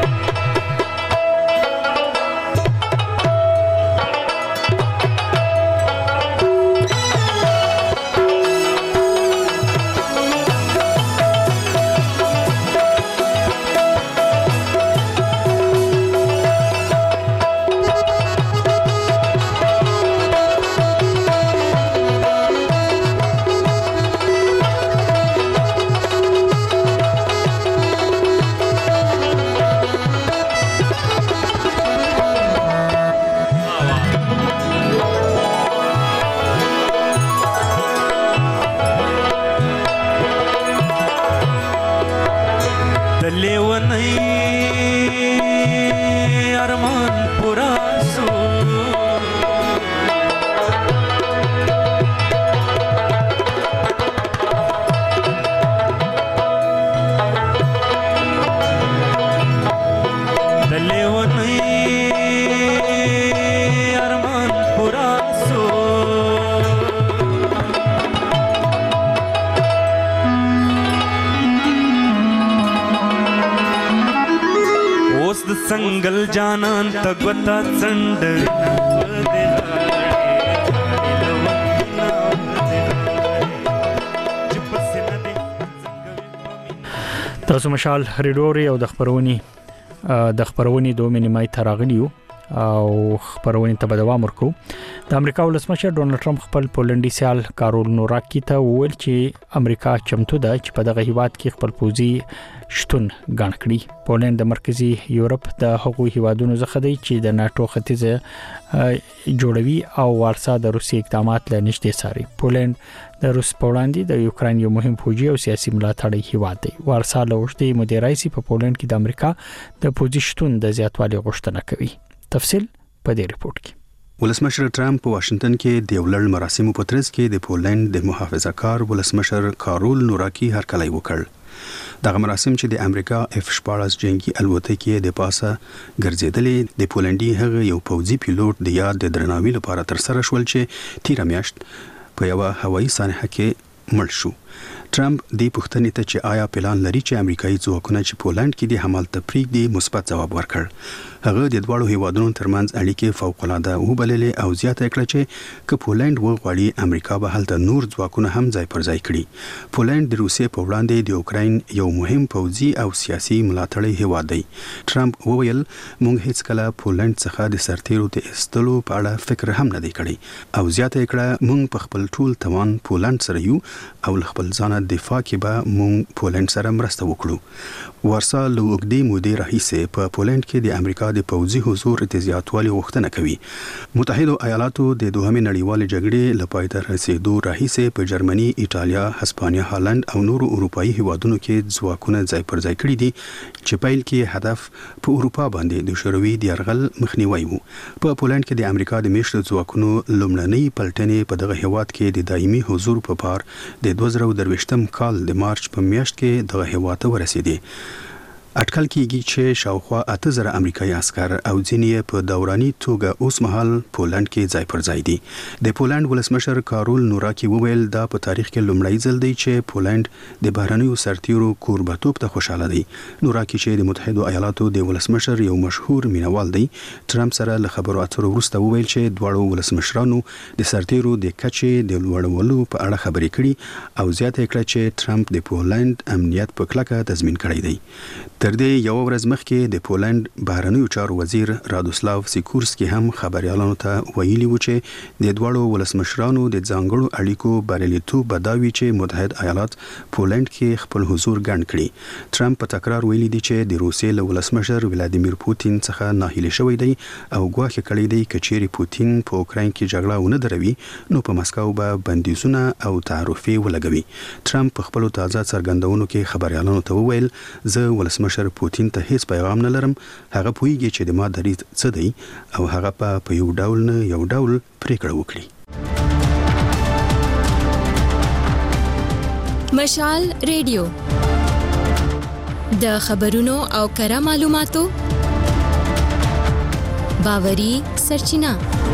Speaker 21: ارمان پورا سو دلیونی ارمان پورا سو اوس د سنگل جانان تګوتا څنډ
Speaker 1: تاسو مشال ریډوري او د خبرونې 2 نیمه تراغلیو او خبرونه ته دوام ورکو. د امریکا ولسمشر ډونالد ټرمپ خپل پولنډي سیال کارول نوراکي ته وویل چې امریکا چمتو ده چې په دغه هیواد کې خپل پوځي شتون غاڼ کړي. پولند د مرکزی یورپ د هغوی هیوادونو څخه دی چې د ناتو ختیځه جوړوي او وارسا د روسي اقدامات له نږدې څاري. پولند د روس په وړاندې د یوکرين یو مهم فوجي او سیاسي ملاتړی هیواد دی. وارسا له وړاندې مدیرایسي په پولند کې د امریکا د پوځي شتون د زیاتوالي غوښتنه کوي. تفصيل په دې ریپورت کې.
Speaker 3: ولسمشر ټرمپ په واشنگټن کې د ولړ مراسمو په ترڅ کې د پولند د محافظه‌کار ولسمشر کارول نوراکي هرکلی وکړ. دغه مراسم چې د امریکا F-14 جنگي الوتکې د پاسه ګرځیدلې د پولندي هغه یو پوځي پیلوټ د یاد د درناوي لپاره تر سره شول چې تیر میاشت په یو هوایي سانحه کې مړ شو. ټرمپ د پښتنې ته چې آیا پلان لري چې امریکایي ځواکونه چې پولند کې د حمل تفریق دی مثبت ځواب ورکړ. هغه د دوړو هیوادونو ترمنځ اړیکې فوق العاده وبللې او زیاته کړه چې ک پولند وغواړي امریکا به هلته نور ځواکونه هم ځای پر ځای کړي. پولند د روسیې په وړاندې د یوکرين یو مهم پوځي او سیاسي ملاتړی هیواد دی. ټرمپ وویل موږ هیڅ کله پولند څخه د سرتیرو د استلو په اړه فکر هم نه دی کړی او زیاته کړه موږ په خپل ټول توان پولند سره یو او خپل ځان دفاع کې به موږ پولند سره مرسته وکړو. وارسا له وګړي مودې راهیسې په پولند کې د امریکا د پوځي حضور د زیاتوالي غوښتنه کوي. متحده ایالاتو د دوهمې نړیوالې جګړې لپاره تر رسیدو راهیسې په جرمني، ایتالیا، هسپانیا، هالند او نورو اروپایي هیوادونو کې ځواکونه ځای پر ځای کړي دي چې پیل کې هدف په اروپا باندې د شوروي د یرغل مخنیوي وو. په پولند کې د امریکا د میشتو ځواکونو لومړنۍ پلټنې په دغه هیواد کې د دایمي حضور په پار د 2023م کال د مارچ په میاشت کې دغه هیواد ته ورسېدي. اټکل کېږي چې شاوخوا 8000 امریکایي عسكر او ځینې په دوراني توګه اوس مهال پولند کې ځای پر ځای دي. د پولند ولسمشر کارول نوراکي وویل دا په تاریخ کې لومړی ځل دی چې پولند د بهرنیو سرتیرو کوربتوب ته خوشاله دی. نوراکي چې د متحده ایالاتو د ولسمشر یو مشهور مینوال دی، ټرمپ سره له خبرو اترو وروسته وویل چې دواړو ولسمشرانو د سرتیرو د کچې د لوړولو په اړه خبرې کړي او زیاته کړه چې ټرمپ د پولند امنیت په کلکه تضمین کړی دی. تر دې یو ورځ مخکې د پولند بهرنیو چارو وزیر رادوسلاو سیکورسکي هم خبريالانو ته ویلي و چې د دوړو ولسمشرانو د ځانګړو اړیکو بریالیتوب بداوي چې متحده ایالات پولند کې خپل حضور ګڼ کړي. ټرمپ په تکرار ویلي دی چې د روسیې له ولسمشر ولادیمیر پوتین څخه ناهیلی شوی دی او ګواښ کړی دی چې چیرې پوتین په اوکراین کې جګړه ونه دروي نو په مسکو به بندیزونه او تعرفې ولګوي. ټرمپ په خپل تازه څرګندونو کې خبريالانو ته وویل زه ولسمشر پوتین ته هیڅ پیغام نه لرم، هغه پوهیږي چې د ما دریځ څه دی او هغه په یو ډول نه یو ډول پریکړه وکړي.
Speaker 19: مشال ریډیو د خبرونو او کره معلوماتو باوري سرچینه.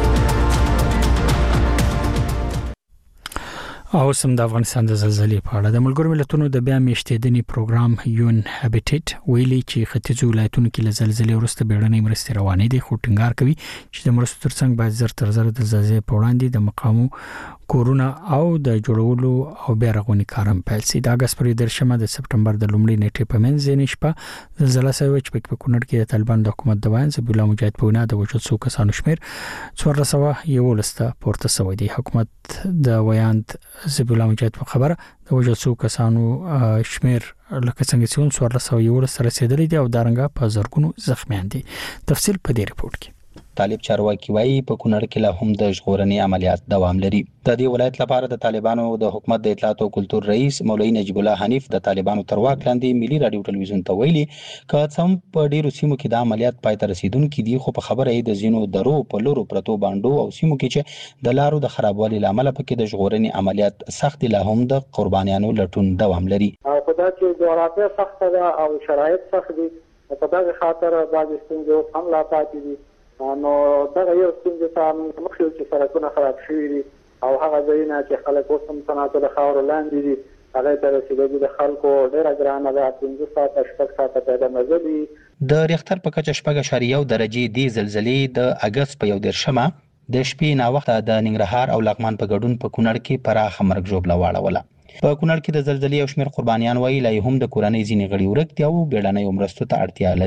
Speaker 1: او سم د افغانستان د زلزلې په اړه د ملګرو ملتونو د بیا میشتېدنې پروګرام یون هابټیټ ویلي چې ختیځو ولایتونو کې له زلزلې وروسته بیړنۍ مرستې روانې دي، خو ټینګار کوي چې د مرستو ترڅنګ باید زر تر زر د زلزلې په وړاندې د مقامو کورونه او د جوړولو او بیا رغونې کار هم پیل شي. د اگست پر 13 د سپټمبر د لومړۍ نیټې په منځ کې شپه زلزلہ شوی چې په کونړ کې د طالبان د حکومت د وایي زبیح الله مجاهد په وینا د وجود څو کسانو شمیر 1411 پورته شوی دی. حکومت د ویاند زبیح الله مجاهد په خبره د وجود څو کسانو شمیر لکه څنګه چې 1411 سره رسیدلی دی او دارنګه په زرګونو زخمیان دي. تفصیل په دې ریپورت کې.
Speaker 22: طالب چارواکي وايي په کونړ کې لا هم د ژغورنې عملیات دوام لري. د دې ولایت لپاره د طالبانو د حکومت د اطلاعات او کلتور رئیس مولوی نجیب الله حنیف د طالبانو تر واک لاندې ملي رادیو ټلویزیون ته ویلي که څم په ډیرو سیمو کې د عملیات پای ته رسیدونکي دي، خو په خبره یې د زینو درو په لورو پرتو باندو او سیمو کې چې د لارو د خرابوالي لامل پکې د ژغورنې عملیات سخت لا هم د قربانیانو لټون دوام لري.
Speaker 23: او په دا چې جغرافیه سخته ده او شرایط سخت دي، په دغه خاطر بعضې ستونزې هم لا پاتې دي. نو دغه یو ستونزې ته مخ یو چې سړکونه خراب شوي دي او هغه ځایونه چې خلک اوس هم صنعت د خاورو لاندې دي هغې ته رسېدلي د خلکو ډېره ګرانه ده. 15 ساعته 6 ساعته پیدا مزه دي.
Speaker 22: د ریختر په کچه 4.1 درجې د زلزلې د اگست په 11 د شپې ناوخته د ننګرهار او لغمان په ګډون په کونړ کې پراخه مرګ ژوبله واړوله. په کونړ کې د زلزلې او شمیر قربانیان وایي لا هم د کورنۍ ځینې غړي ورک دي او بیړنۍ مرستو ته اړتیا لري.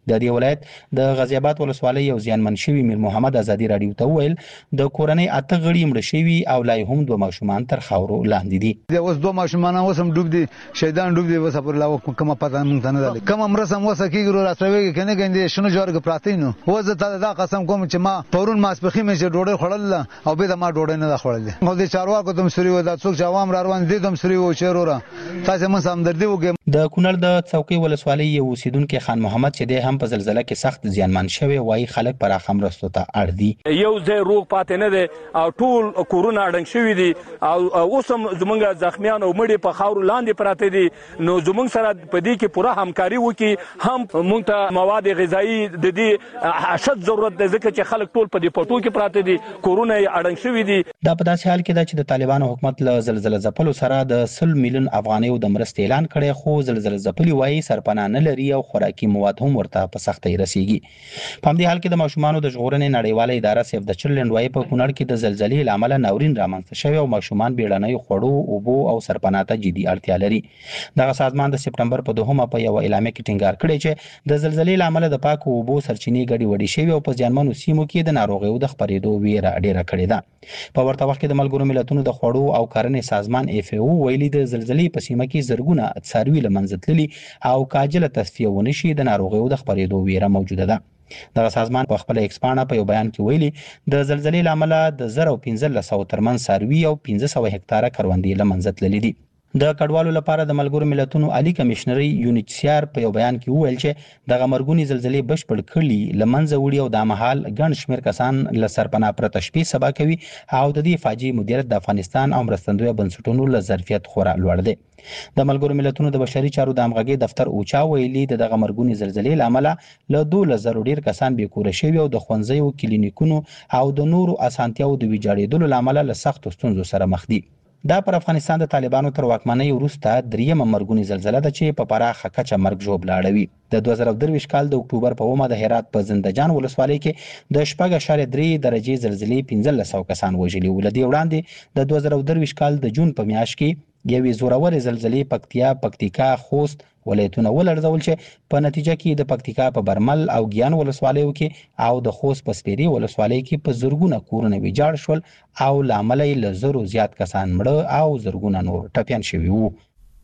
Speaker 22: د دې ولایت د غازی آباد ولسوالۍ یو ځوان شوی میر محمد ازادي رادیو ته وویل د کورنۍ اته غړي مړه شوي او لا هم 2 ماشومان تر خاورو لاندې دي.
Speaker 4: اوس 2 ماشومان اوس هم ډوب دي، شهیدان ډوب دي، اوس پر لا کومه پته مونږ ته نه ده، کومه مرسم اوس کیږي راځوي کنه کنده شنو جوړ پراته نو اوس ته دا قسم کوم چې ما پرون ماسپخې مې چې ډوډۍ خړل او به دا ما ډوډۍ نه خړل. نو د چارواکو تم سوري و دا څوک چې عوام را روان دي تم سوري و چیرورا تاسو هم سمدردي وګم.
Speaker 22: د کونړ د څوکۍ ولسوالۍ یو اوسیدونکو خان محمد چې د هم په زلزلہ کې سخت زیانمن شوی وای خلک پر خمرستو ته اړ دي.
Speaker 7: یو ځای روغ پاتې نه دي او ټول کورونه اډنګ شوی دي او اوس هم زمونږ زخمیان او مړي په خاور لاندې پراته دي. نو زمونږ سره په دې کې پوره همکاري وکي هم مونږ ته مواد غذایی د دې اشد ضرورت ده ځکه چې خلک ټول په دې پټو کې پراته دي، کورونه اډنګ شوی دي.
Speaker 22: دا په داسې حال کې ده چې د طالبانو حکومت له زلزلہ ځپلو سره د 100 میلیون افغانیو د مرستې اعلان کړی، خو زلزلہ ځپلي وایي سرپناه نه لري او خوراکي مواد هم ورته په سختۍ رسیږي. په همدې حال کې د ماشومانو د ژغورنې نړیواله اداره سیف د چلډرن وایي په کونړ کې د زلزلې له امله ناورین رامنځته شوی او ماشومان بیړنۍ خوړو، اوبو او سرپناه ته جدي اړتیا لري. دغه سازمان د سپټمبر په 2 په یو اعلامیه کې ټینګار کړی چې د زلزلې له امله د پاکو اوبو سرچینې ګډې وډې شوي او په زیانمنو سیمو کې د ناروغیو د خپرېدو ویره ډېره کړې ده. په ورته وخت کې د ملګرو ملتونو د خوړو او کرنې سازمان FAO ویلي د زلزلې په سیمه کې زرګونه څاروي له منځه تللي او کاجله تصفیه ونه شي د ناروغیو د خپرېدو ویره موجوده ده. دغه سازمان په خپل ایکس پاڼه په یو بیان کې ویلي د زلزلې له امله د 1500 ترمن څاروي او 1500 هکتاره کروندې له منځه تللي دي. د کډوالو لپاره د ملګرو ملتونو عالی کمشنري UNHCR په یو بیان کې وویل چې د غمرګونی زلزلې بشپړ کړي لمنځه وړي او د مهال ګڼ شمیر کسان له سرپناه پرته شپې سبا کوي او د دې فاجعه مدیریت د افغانستان او مرستندوی بنسټونو له ظرفیت خورا لوړ دی. د ملګرو ملتونو د بشري چارو د همغږي دفتر اوچا ویلي د غمرګونی زلزلې له امله له 2000 ډیر کسان بې کوره شوي او د ښوونځیو، کلینیکونو او د نورو اسانتیاو د ویجاړېدلو له امله له سختو ستونزو سره مخ دي. دا پر افغانستان د طالبانو تر واکمنۍ وروسته دریمه مرګونی زلزلہ ده چې په پراخه کچه مرګ ژوبله اړوي. د 2023 کال د اکتوبر په 9 د هرات په زندجان ولسوالۍ کې د 4.3 درجې زلزلې 1500 کسان وژلي ول. د وړاندې د 2023 کال د جون په میاشت کې یوې زورورې زلزلې پکتیا، پکتیکا، خوست ولایتونه ولړزول چې په نتیجه کې د پکتیکا په برمل او ګیان ولسوالیو کې او د خوست په سپیري ولسوالۍ کې په زرګونه کورونه ویجاړ شول او لامل یې له زرو زیات کسان مړه او زرګونه نور ټپیان شوي وو.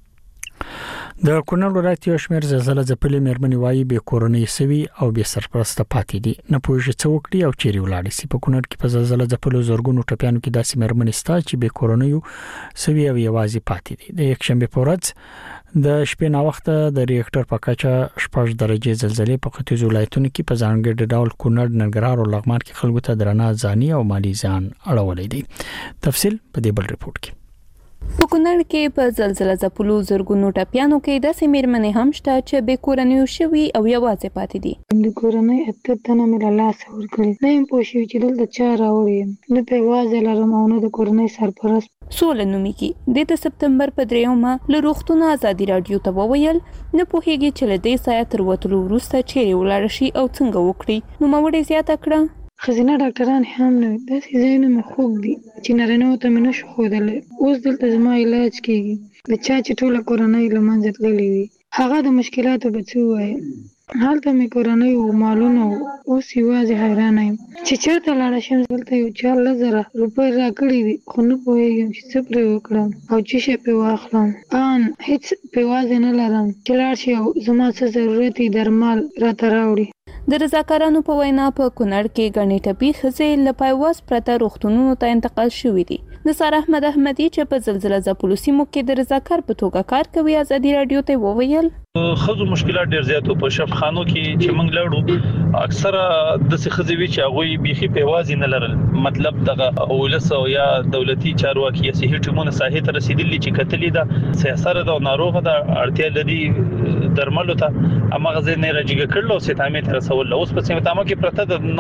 Speaker 1: د کونړ ولایت یو شمېر زلزلہ ځپلې مېرمنې وایي بې کورنۍ سوي او بې سرپرسته پاتې دي، نه پوهېږي څه وکړي او چیرې ولاړې شي. په کونړ کې په زلزلہ ځپلو زرګونو ټپیانو کې داسې مېرمنې شته چې بې کورنۍ سوي او یوازې پاتې دي. د یکشنبې په ورځ د شپې ناوخته د ریکټر په کچه 6 درجې زلزلې په ختیځو ولایتونو کې په ځانګړي ډول کونړ، ننګرهار او لغمان کې خلکو ته درنه ځاني او مالی زیان اړولې دي. تفصیل په دې بل ریپورت کې.
Speaker 8: په کونړ کې په زلزلہ ځپلو زرګونو ټپیانو کې داسې مېرمنې هم شته چې بې کورنۍ شوي او یوازې پاتې دي.
Speaker 24: د کورنۍ اته تنه مې له لاسه ورکړي، نه یم پوه شوي چې دلته چا راوړي یم، نه په یوازې لرم او نه د کورنۍ سرپرست.
Speaker 8: سوله نومیږي د سپتمبر په 3 له روغتون ازادي رادیو ته وویل نه پوهیږي چې له دې ځایه تر وتلو وروسته چیرې ولاړ شي او څنګه وکړي. نوموړې زیاته کړه
Speaker 24: خزینه ډاکټران هم نه وي، داسې ځایونه مې خوږ دي چې نارینهو ته مې نشو ښودلی. اوس دلته زما علاج کېږي د چا چې ټوله کورنۍ له منځه تللې وي. هغه د مشکلاتو به څه ووایم، هلته مې کورنۍ و مالونه و، اوس یوازې حیرانه یم چې چېرته لاړه شم. دلته یو چا 10,000 روپۍ راکړي دي خو نه پوهېږم چې څه پرې وکړم او څه شی پرې واخلم. ان هېڅ په یوازې نه لرم چې لاړ شي او زما څه ضرورت وي درمل راته راوړي.
Speaker 8: د رضاکارانو په وینا په کونړ کې ګڼې ټپي ښځې له پایواز پرته روغتونونو ته انتقال شوي دي. نثار احمد احمدي چې په زلزلہ ځپلو سیمو کې د رضاکار په توګه کار کوي ازادي رادیو ته وویل
Speaker 25: خزو مشکلات ډیر زیات په شفخانو کې چې موږ لړو اکثره د څه وی چې هغه بيخي پیوازي نه لرل، مطلب دغه اولس او یا دولتي چارواکي یا صحي ټیمونه ساحه ته رسیدلی چې کتلې ده سیاست د ناروغه د اړتیا لري درملو ته اما غزه نه راځي کړلو ستامه تر رسول اوس په سیمه تامه کې پرته د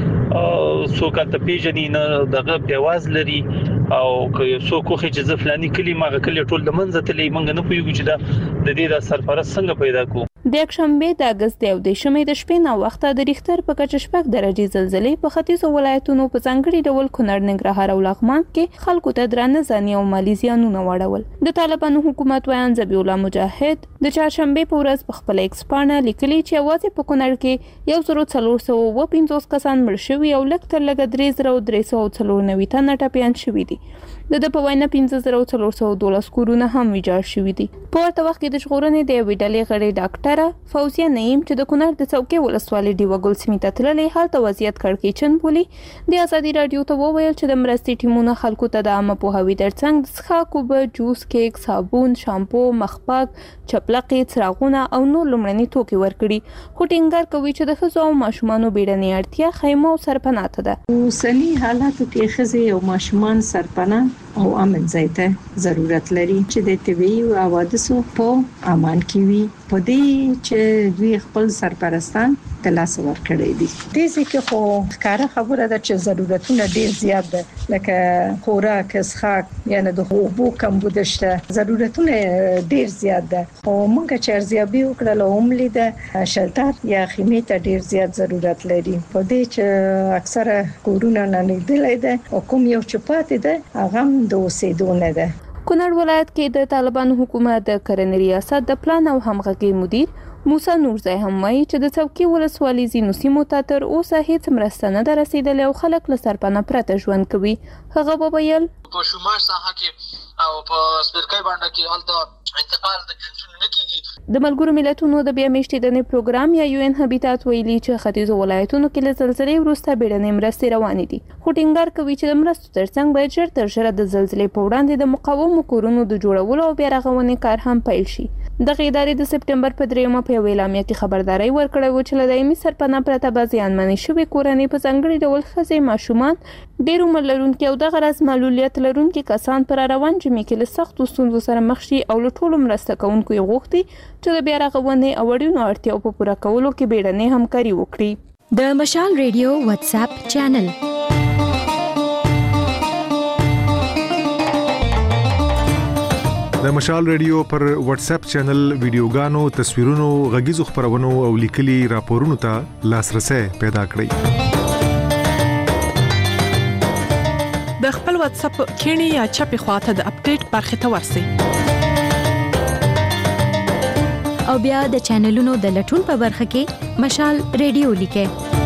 Speaker 25: نو سوکال ته پیژنې نه دغه پیواز لري او که څوک خو چې ځفلانی کلی ماغه کلی ټول د منځ ته لې منګ نه پویږي چې د دې د سرپرست څنګه پیدا کو.
Speaker 8: د یکشنبه د اگست 18 د شپې نه وخته د ریختر په کچه 6 درجه زلزلې په ختیځو ولایتونو په ځانګړي ډول کونړ، ننګرهار او لغمان کې خلکو ته درانه ځاني او مالي زیانونه واړول. د طالبانو حکومت ویان ذبیح الله مجاهد د چهارشنبه په ورځ په خپل ایکس پاڼه لیکلي چې یوازې په کونړ کې 1450 کسان مړ شوي او لږ تر لږه 3394 تنه ټپیان شوي دي. د په وینا 15412 کورونه هم ویجاړ شوي دي. په ورته وخت کې د ژغورنې د یوې ډلې غړې ډاکټره فوزیه نعیم چې د کونړ د څوکۍ ولسوالۍ ډیوه ګل سیمې ته تللې هلته وضعیت کړکېچن بولي، د ازادي راډیو ته وویل چې د مرستې ټیمونه خلکو ته د عامه پوهاوي ترڅنګ د څښاک اوبه، جوس، کیک، صابون، شامپو، مخپاک، چپلقې، څراغونه او نور لومړني توکي ورکړي، خو ټینګار کوي چې د ښځو او ماشومانو بیړنۍ اړتیا خیمه او سرپناه ته ده.
Speaker 5: اوسني حالاتو کې ښځې او ماشومان سرپناه او امن ځای ته ضرورت لري چې د طبيعي حوادثو په امان کې وي، په دې چې دوی خپل سرپرستان د لاس ورکړي دي. دې ځکه خو ښکاره خبره ده چې ضرورتونه ډېر زیات دي، لکه خوراک، څښاک، یعنی د اوبو کمبود شته، ضرورتونه ډېر زیات دي. خو موږ چې ارزیابي وکړل او هم لیده شلټر یا خیمې ته ډېر زیات ضرورت لري، په دې چې اکثره کورونه نه لیدلې ده او کوم یو چې پاتې ده هغه د اوسېدو نه ده.
Speaker 8: کونړ ولایت کې د طالبانو حکومت د کرنې ریاست د پلان او همغږي مدیر موسی نورزی هم وایي چې د څوکۍ ولسوالۍ ځینو سیمو ته تر اوسه هیڅ مرسته نه ده رسیدلې او خلک له سرپناه پرته ژوند کوي. هغه وویل
Speaker 6: په شمال ساحه کې او په سپرکای باندې کې هلته انتقال د جنسونو نه کیږي.
Speaker 8: د ملګرو ملتونو د بیا میشتېدنې پروګرام یا UN هابیتات ویلي چې ختیځو ولایتونو کې له زلزلې وروسته بیړنۍ مرستې روانې دي، خو ټینګار کوي چې د مرستو ترڅنګ باید ژر تر ژره د زلزلې په وړاندې د مقاومو کورونو د جوړولو او بیا رغونې کار هم پیل شي. دغه ادارې د سپټمبر په 3 په یو اعلامیه کې خبرداري ورکړې و چې له دایمي سرپناه پرته به زیانمنې شوې کورنۍ په ځانګړي ډول ښځې، ماشومان، ډېر عمر لرونکي او دغه راز معلولیت لرونکي کسان پر روان جمعې کې له سختو ستونزو سره مخ شي او له ټولو مرسته کوونکو یې غوښتي چې د بیا رغونې او اړینو اړتیاو په پوره کولو کې بیړنۍ همکاري وکړي.
Speaker 19: د مشال ریډیو واتس اپ چینل
Speaker 9: د مشال ریډیو پر واتس اپ چینل ویډیوګانو، تصویرونو، غږیزو خبرونو او لیکلي راپورونو ته لاسرسي پیدا کړئ.
Speaker 11: د خپل واتس اپ کینی یا چپی خواته د اپډیټ برخه ته ورسئ
Speaker 19: او بیا د چینلونو د لټون په برخه کې مشال ریډیو لیکئ.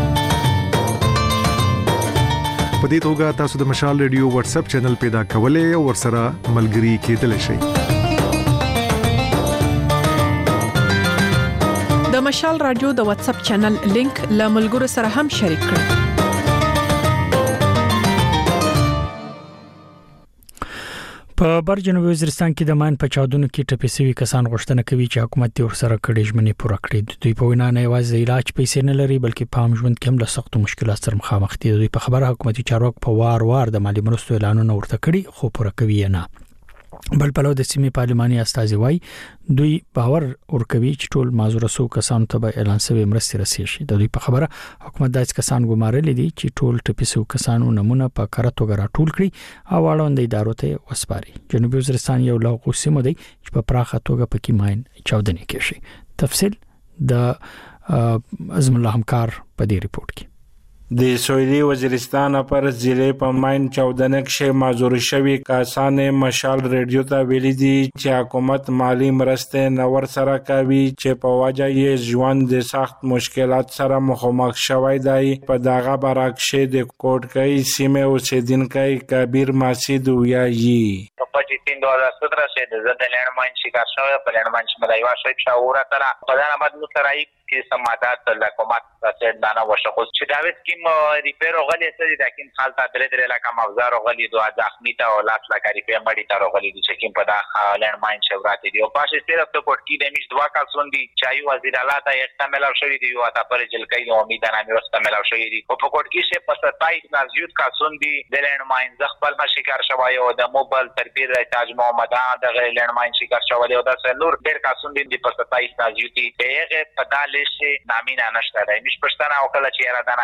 Speaker 9: په دې توګه تاسو د مشال ریډیو واتس اپ چینل پیدا کولای او ورسره ملګري کېدلی شئ.
Speaker 11: د مشال رادیو د واتس اپ چینل لینک له ملګرو سره هم شریک کړئ.
Speaker 1: په بر جنوبي وزیرستان کې د مان په چاودنو کې ټپي شوي کسان غوښتنه کوي چې حکومت دې ورسره کړي ژمنې پوره کړي. دوی په وینا نه یوازې علاج پیسې نه لري بلکې په عام ژوند کې هم له سختو مشکلاتو سره مخامخ دي. دوی په خبره حکومتي چارواکو په وار د مالی مرستو اعلانونه ورته کړي خو پوره کوي نه. بل پلو د سیمې پارلماني استازي وایي دوی باور ورکوي چې ټول معذور سو کسانو ته به اعلان شوی مرستې رسیږي. د دوی په خبره حکومت داسې کسان ګمارلي دي چې ټول ټپي شو کسانو نمونه په کار توګه راټول کړي او اړوند ادارو ته وسپاري. جنوبي وزیرستان یو له سیمو دی چې په پراخه توګه پکې ماین چاودنې کیږي. تفصیل د ازم الله همکار په دې ریپورت کې.
Speaker 12: د سویلي وزیرستان پر ضلع په ماین چاودنه کې معذور شوی کسان مشال ریډیو ته ویلي دي چې حکومت مالی مرستې نور سره کوي چې په وجه یې ژوند د سخت مشکلات سره مخامخ شوی دی. په دغه برعکس د کوټکۍ سیمه اوسیدونکو کبیر مسعود وایي
Speaker 26: 2017 से ज़्यादा लैंडमाइन शिकार शवे पर लैंडमाइन मलाइवा शोब शाऊरा तला पदान आबाद मुतराई के समादात लकुमात सेट दाना वशखुस छिदावेत किम रिपेयर ओगली सदी लेकिन हालता दरे ला काम अवजार ओगली दो जख्मीता और लाख ला रिपेयर मडी तार ओगली दि चेकिन पदा लैंडमाइन शेवराती दी पास सिर्फ तो कोटकी डेमिज दुआ का सुंदी चायु वजीर आला ता इस्तेमाल शवी दी वाता पर जलकई उम्मीद नामी इस्तेमाल शवी दी को कोटकी से 27 नाजियत का सुंदी लैंडमाइन जखपल में शिकार शवायो द मोबाइल तरबीर ताज मोहम्मद د لینډماین شکار شولې او د سنور ډېر کاسون دي په 27 نازیوتی هغه په دالش نامینه نشته د مش پښتنه او کله چې را د نامینه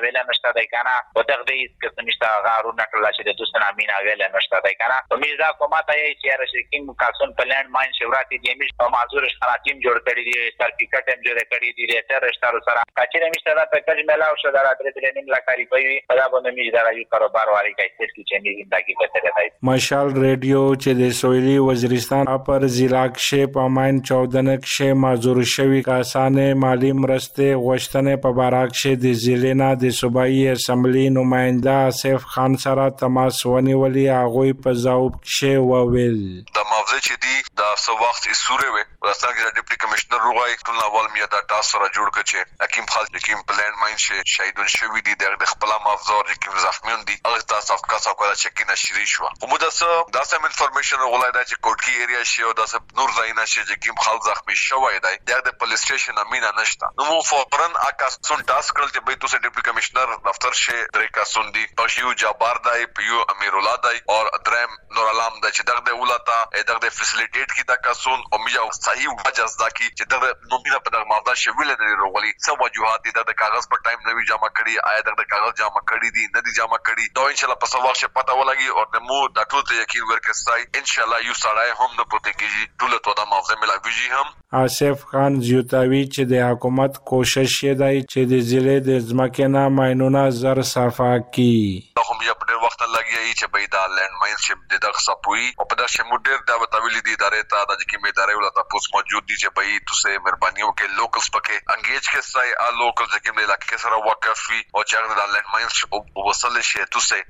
Speaker 26: ویل نشته دی کنه او دغه دې کس نشته غارونه ټول چې د دوستنا مینا ویل نشته دی کنه په میزا حکومت یې چې راشکین کاسون په لند ماین شوراتي د میش په معذور شراتیم جوړ کړی دی سرټیفیکټ هم جوړ کړی دی ریټر اشتار سره کچې میشته دا پکې ملاو شو دا درې نیم لکاري پي په دا باندې میز دا یو کاروبار واري کوي چې چني زندگی بهتره دی
Speaker 12: مشال ریډیو چې د سویلي وزیرستان پر ضلع کې په ماین 14 کې معذور شوی کسانه مالی مرسته غوښتنه په بارک کې د ضلع د صوبایي اسمبلی نماینده آصف خان سره تماس ونیولي هغه په ځواب کې وویل
Speaker 2: د موضوع چې دی دا سو وخت سورې وي ورسره کې ډیپټي کمشنر روغای ټول اول میا دا تاسو سره جوړ کړي حکیم خالد حکیم پلان ماین چې شهیدون شوی دي د خپل مافزور چې زخمیون دي هغه تاسو افکاسو کوله چې کینه شری شو کومه دا سم انفارمیشن غولای دا چې کوټ کی ایریا شي او دا سم نور ځاینا شي چې کیم خالد زخمی شوی دی د پولیس سټیشن امینا نشته نو مو فورن اکاسون ټاسک کړل چې به تاسو ډیپټي کمشنر دفتر شي درې کاسون دي پښیو جابار دی پیو امیر الله دی او درم نور علام د چې دغه ولتا دغه فیسیلیټیټ کی دا کاسون او میا صحیح وجه ځکه چې دغه نومینه په دغه ماده شویل دی روغلی سو وجوهات دي د کاغذ پر ټایم نوی جمع کړي آیا د کاغذ جمع کړي دي نه دي جمع کړي دا ان شاء الله په سوال شه پتا ولګي او د مو د ټول ته یقین ورکړای ان شاء الله یو سړی هم نه پته کیږي ټول ته دا موضوع ملاويږي هم
Speaker 12: آصف خان زیوتاوی چې د حکومت کوشش یې دی چې د ضلع د ځمکې نه ماینونه زر صفا کړي
Speaker 2: هم یې په ډېر وخت لګي چې به دا لند ماین شپ د دغه صفوي او په دغه موډر دا وتاویل دي ادارې ته د کې ادارې ولته پوس موجود دي چې به تاسو مهربانيو کې لوکلز پکې انګیج کې سای ا لوکل چې کوم علاقې سره وقفي او چې د لند ماین شپ وصل شي تاسو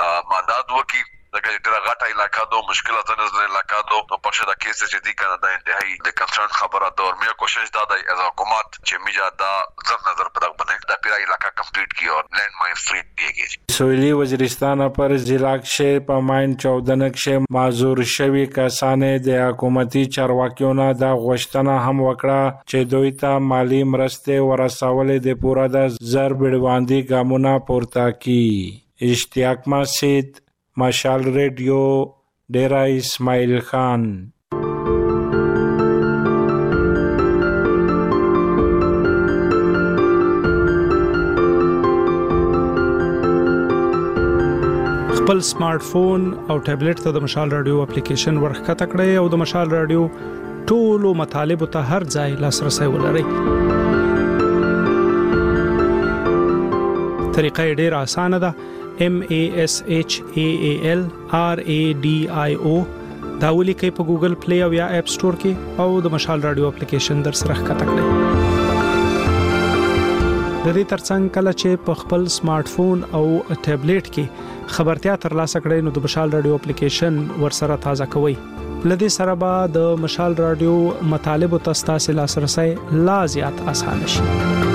Speaker 2: مدد وکي دغه ډېر غټه علاقہ دو مشکلات نه علاقہ دو په پښه د کیسه چې دی کنه د انتهایی د کنسرن خبره د ورمیا کوشش دا دی از حکومت چې میجا دا زر نظر په دغه باندې د پیرا علاقہ کمپلیټ کی او لند ماین فری دیږي
Speaker 12: سویلي وزیرستان پر ضلع کې په ماین 14 کې معذور شوی کسانه د حکومتي چارواکیونو د غوښتنه هم وکړه چې دوی ته مالی مرسته ورسول د پورا د زر بډواندي ګامونه پورته کی اشتیاق مسجد مشال ریډیو ډیرا اسماعیل خان
Speaker 1: خپل سمارټ فون او ټابلیټ ته د مشال رادیو اپلیکیشن ورخکته کړئ او د مشال رادیو ټولو مطالب ته هر ځای لاسرسي ولرئ طریقه ډیره اسانه ده MASHAAL RADIO دا ولیکئ په ګوګل پلی او یا اپ سٹور کې او د مشال رادیو اپلیکیشن در سره ښکته کړئ د دې ترڅنګ کله چې په خپل سمارټ فون او ټابلیټ کې خبرتیا ترلاسه کړئ نو د مشال رادیو اپلیکیشن ورسره تازه کوئ لدې سره به د مشال رادیو مطالب او تاسو لاسرسي لا زیات اسانه شي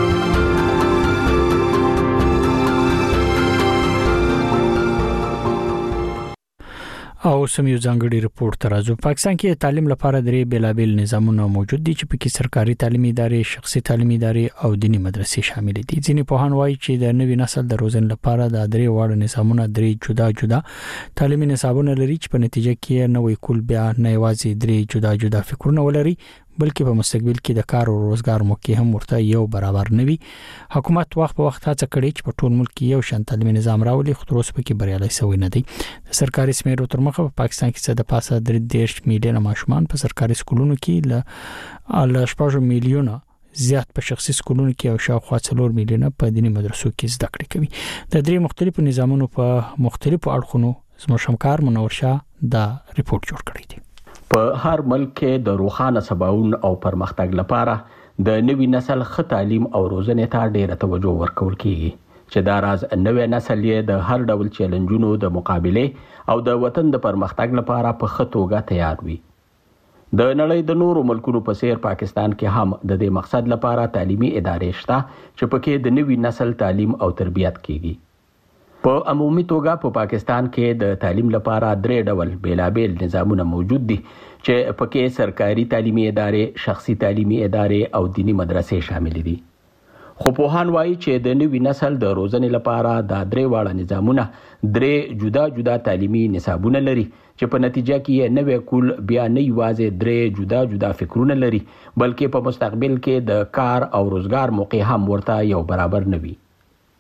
Speaker 1: او سم یو ځانګړي رپورت ترازو پاکستان کې تعلیم لپاره درې بیلابل نظامونه موجود دي چې پکې سرکاري تعلیمي ادارې شخصي تعلیمي ادارې او دینی مدرسې شامل دي ځینې په هان وایي چې د نوي نسل د روزنې لپاره د درې واړه نظامونه درې جدا جدا تعلیمي نصابونه لري چې په نتیجه کې نوې کول بیا نه یوازې درې جدا جدا فکرونه ولري بلکې په مستقبل کې د کار او روزګار موقع هم ورته یو برابر نوي حکومت وخت په وخت هڅه کړې چې په ټول ملک کې یو شان تعلیمي نظام راولي خو تر اوسه پکې بریالي شوی نه دي د سرکاري سمیرو تر مخه په پاکستان کې څه د پاسه 3 میلیونه ماشومان په سرکاري سکولونو کې له 8 میلیونه زیات په شخصي سکولونو کې او شاوخوا 4 میلیونه په دینی مدرسو کې زده کړې کوي د درې مختلفو نظامونو په مختلفو اړخونو زموږ همکار منور شاه دا ریپورت جوړ کړی دی
Speaker 10: په هر ملک کې د روښانه سباون او پرمختګ لپاره د نوي نسل ښه تعلیم او روزنې ته ډېره توجه ورکول کیږي چې دا راز نوې نسل یې د هر ډول چیلنجونو د مقابله او د وطن د پرمختګ لپاره په ښه توګه تیار وي د نړۍ د نورو ملکونو په څیر پاکستان کې هم د دې مقصد لپاره تعلیمي ادارې شته چې پکې د نوي نسل تعلیم او تربیت کیږي په عمومي توګه په پاکستان کې د تعلیم لپاره درې ډول بیلابل نظامونه موجود دي چې پکې سرکاري تعلیمي ادارې شخصي تعلیمي ادارې او دینی مدرسې شامل دي خو په هان وایي چې د نوي نسل د روزنې لپاره د درې واړه نظامونه درې جدا جدا تعلیمي نصابونه لري چې په نتیجه کې نوې کول بیا نه یوازې درې جدا جدا فکرونه لري بلکې په مستقبل کې د کار او روزګار موقع هم ورته یو برابر نه وي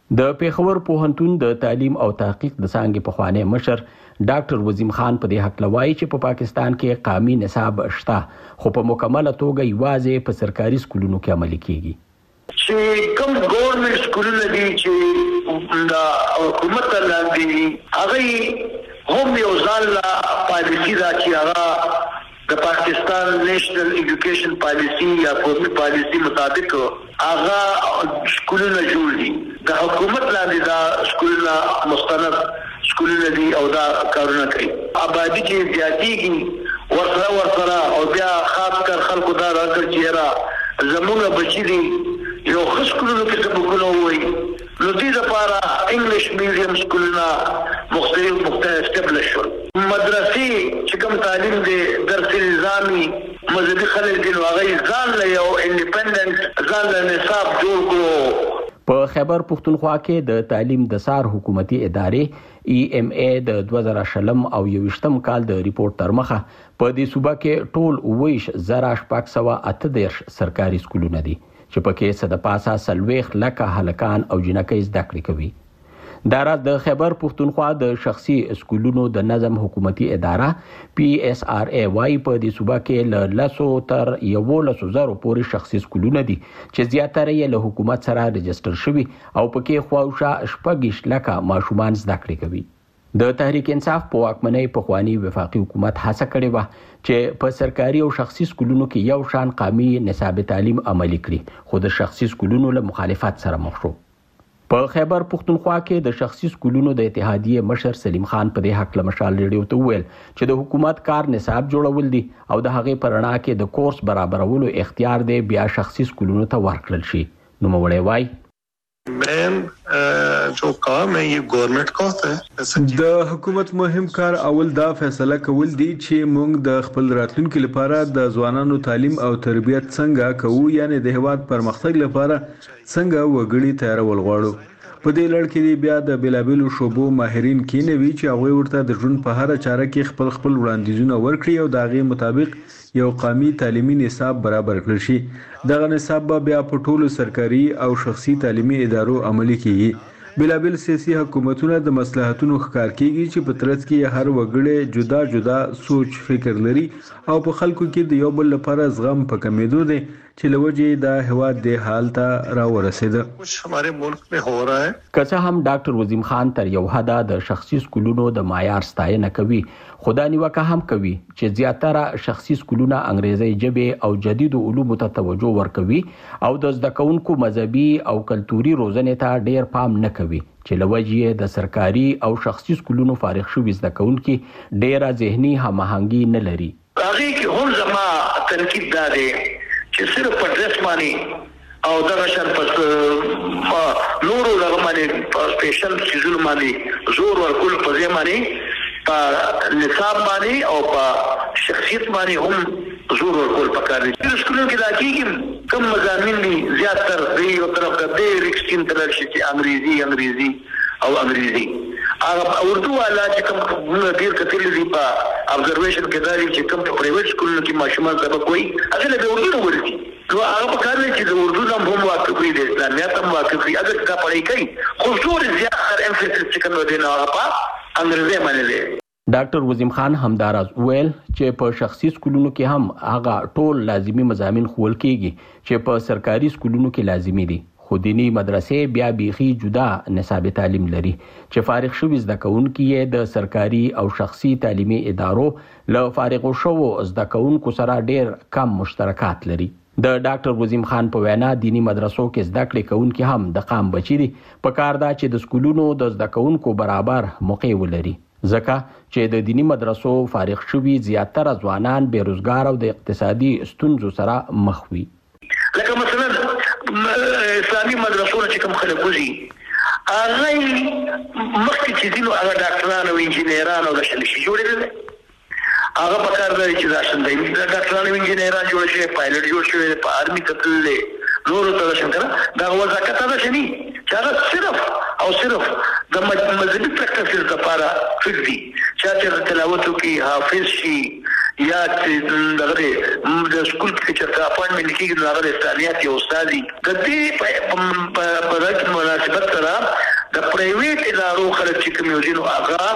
Speaker 10: د پیښور پوهنتون د تعلیم او تحقیق د څانګې پخوانی مشر ډاکټر وزیم خان په دې حق لوایي چې په پاکستان کې قومي نصاب شته خو په مکمله توګه یوازې په سرکاري سکولونو کې عملي کیږي.
Speaker 13: چې کوم ګورنمنت سکولونه دي چې د حکومت لاندې هغه هم یو ځان لا پالیسي دا چې هغه د پاکستان نیشنل ایجوکیشن پالیسي یا قومي پالیسي مطابق هغه سکولونه جوړ دي. د حکومت لاندې دا سکولونه مستند سکولونه دي او دا کارونه کوي. آبادی چې زیاتېږي ورسره او بیا خاص کر خلکو دا راکړ چې را زمونږ بچي دي یو ښه سکولونو کې سبقونه ووایي نو دې لپاره انګلیش میډیم سکولونه مختلف اسټابلیش شول. مدرسې چې کوم تعلیم دی درس نظامي مذهبي خلک دي نو هغه ځان له یو انډیپندنت ځان له نصاب جوړ کړو.
Speaker 10: په خیبر پښتونخوا کې د تعلیم د سار حکومتي ادارې EMA د 2020 او 21 کال د ریپورت تر مخه په دې صوبه کې ټول 29,838 سرکاري سکولونه دي چې پکې صد پاسه سلويخ لکه هلکان او جنکۍ زده کړې کوي. دا راز د خیبر پښتونخوا د شخصي سکولونو د نظم حکومتي اداره PSRA وايي په دې صوبه کې له 100 تر 11,000 پورې شخصي سکولونه دي چې زیاتره یې له حکومت سره رجستر شوي او پکې خواوشا شپږ لکه ماشومان زده کړې کوي. د تحریک انصاف په واکمنۍ پخوانی وفاقي حکومت هڅه کړې و چې په سرکاري او شخصي سکولونو کې یو شان قومي نصاب تعلیم عملي کړي خو د شخصي سکولونو له مخالفت سره مخ شو. په خیبر پښتونخوا کې د شخصي سکولونو د اتحادیې مشر سلیم خان په دې حق له مشال ریډیو ته وویل چې د حکومت کار نصاب جوړول دي او د هغې په رڼا کې د کورس برابرولو اختیار دی بیا شخصي سکولونو ته ورکړل شي. نوموړی وایي
Speaker 14: مین جو کام ہے یہ گورنمنٹ کا ہوتا ہے. د حکومت مهم کار اول دا فیصله کول دي چې موږ د خپل راتلونکو لپاره د ځوانانو تعلیم او تربیت څنګه کوو یعنی د هیواد پرمختګ لپاره څنګه وګړي تیارول غواړو. په دې لړ کې بیا د بلابلو شوبو ماهرین کینوي چې هغه ورته د ژوند په هر چاره کې خپل وړاندیزونه ورکړي او د هغې مطابق یو قومي تعلیمي نصاب برابر کړل شي. دغه نصاب بیا په ټولو سرکاري او شخصي تعلیمي ادارو عملي کیږي. بلابل سیاسي حکومتونه د مصلحتونو ښکار کیږي چې په ترڅ کې هر وګړی جدا جدا سوچ فکر لري او په خلکو کې د یو بل لپاره زغم په کمیدو دی چې لوجې د هواد د حال ته راورسېده.
Speaker 10: हमारे मुल्क में हो रहा है. که څه هم ډاکټر وزیم خان تر یو حده د شخصي سکولونو د معیار ستاینه کوي خدا نیوکه هم کوي چې زیاتره شخصي سکولونه انګریزي ژبه او جديدو علومو ته توجه ورکوي او د زده کوونکو مذهبي او کلتوري روزنې ته ډیر پام نه کوي چې لوجې د سرکاري او شخصي سکولونو فارغ شوي زده کوونکي ډیره ذهني هماهنګي نه لري.
Speaker 13: هغه کې هم زما تنقید دا دی چې صرف په ډریس باندې او دغه شان په نورو دغه باندې په سپیشل سیزون باندې زور ورکول په ځای باندې په نصاب باندې او په شخصیت باندې هم زور ورکول پکار دي. د سکولونو کې دا کېږي کوم مضامین دي زیاتر دی یو طرف ته ډېر ایکسټریم تلل شي چې انګریزي او انګریزي هغه اردو والا چې کوم موږ ډېر کتلې دي په ابزرویشن کې دا چې کوم په پرایویټ سکولونو کې ماشومان سبق وایي هغه له اردو ورته نو هغه په کار دی چې د اردو نام هم واقف وي د اسلامیت هم واقف وي اگر دا پړای کوي خو زور زیات امفیسس چې کوم دی نو هغه په انګریزي باندې دی.
Speaker 10: ډاکټر وزیم خان همداراز ویل چې په شخصي سکولونو کې هم هغه ټول لازمي مضامین ښوول کیږي چې په سرکاري سکولونو کې لازمي دي خو دینی مدرسې بیا بیخي جدا نصاب تعلیم لري چې فارغ شوي زده کوونکي یې د سرکاري او شخصي تعلیمي ادارو له فارغو شوو زده کوونکو سره ډیر کم مشترکات لري. د ډاکټر وزیم خان په وینا دینی مدرسو کې زده کړې کوونکي هم د قام بچي دي په کار دا چې د سکولونو د زده کوونکو برابر موقع ولري ځکه چې د دینی مدرسو فارغ شوي زیاتره ځوانان بیروزګار او د اقتصادي ستونزو سره مخ وي.
Speaker 13: لکه مثلا اسلامي مدرسو چې کوم خلک وځي هغه مخکې چې دینو هغه ډاکټران او انجینران او د شي جوړېدل هغه په کار دی چې دا څنګه د ډاکټرانو او انجینران جوړ شي پایلټ جوړ شي په آرمي کتلې نور ته څنګه دا وظیفه ده شني چې هغه صرف او صرف د مذهبي پریکټیسز لپاره فکري چې تلاوت کوي حافظ شي یا دغه د سکول کې چې اپاینټمنټ کېږي نو هغه د استادیات یو استادي د دې په مناسبت سره ناروغ خلک چې کوم یو دي نو هغه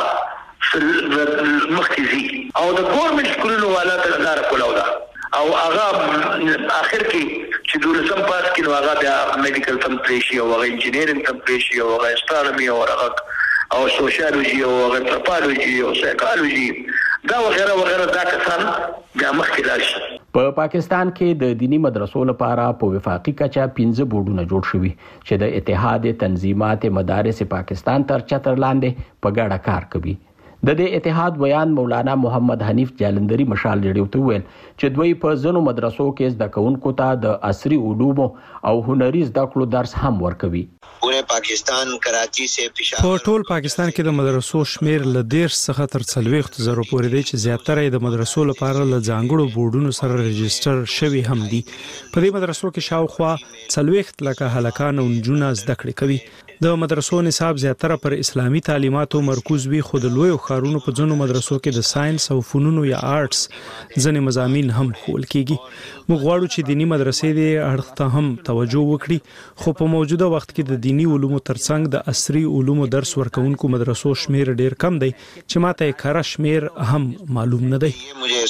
Speaker 13: مخکې او د ګورنمنت سکولونو والا ته لاره کولاو ده او هغه اخر کې چې دولسم پاس کې نو هغه بیا میډیکل تم پریشي او هغه انجینیرینګ تم پریشي او هغه اسټرونومي او هغه سوشیالوجي او هغه انثروپولوژي او سایکولوژي دا وغیرہ وغیرہ دا کسان بیا مخکې لاړ شي.
Speaker 10: په پاکستان کې د دینی مدرسو لپاره په وفاقي کچه 15 بورډونه جوړ شوي چې د اتحاد تنظیمات مدارس پاکستان تر چتر لاندې په ګډه کار کوي. د دې اتحاد بیان مولانا محمد حنیف جالندری مشال ریډیو ته ویل چې دوی په ځینو مدرسو کې زده کوونکو ته د عصري علومو او هنري زده کړو درس هم ورکوي.
Speaker 15: پورے پاکستان کراچی سے پشاور
Speaker 16: په ټول پاکستان کې د مدرسو شمیر ل 10 څخه تر 40 زره پورې دی چې زیاتره د مدرسو لپاره ل ځانګړو بورډونو سره ريجستره شوی هم دي. په دې مدرسو کې شاوخوا 40 لکه هلکان او نجونې زده کړې کوي. د مدرسو نصاب زیاتره پر اسلامي تعلیماتو مرکوز وي، خو د لوی خارونو په ځینو مدرسو کې د ساينس او فنونو یا آرټس ځینې مضامین هم ښوول کیږي. موږ غواړو چې دینی مدرسې دې اړخ ته هم توجه وکړي، خو په موجوده وخت کې د دینی علومو ترڅنګ د عصري علومو درس ورکوونکو مدرسو شمیر ډیر کم دی چې ماته کره شمیر هم معلوم نه دی.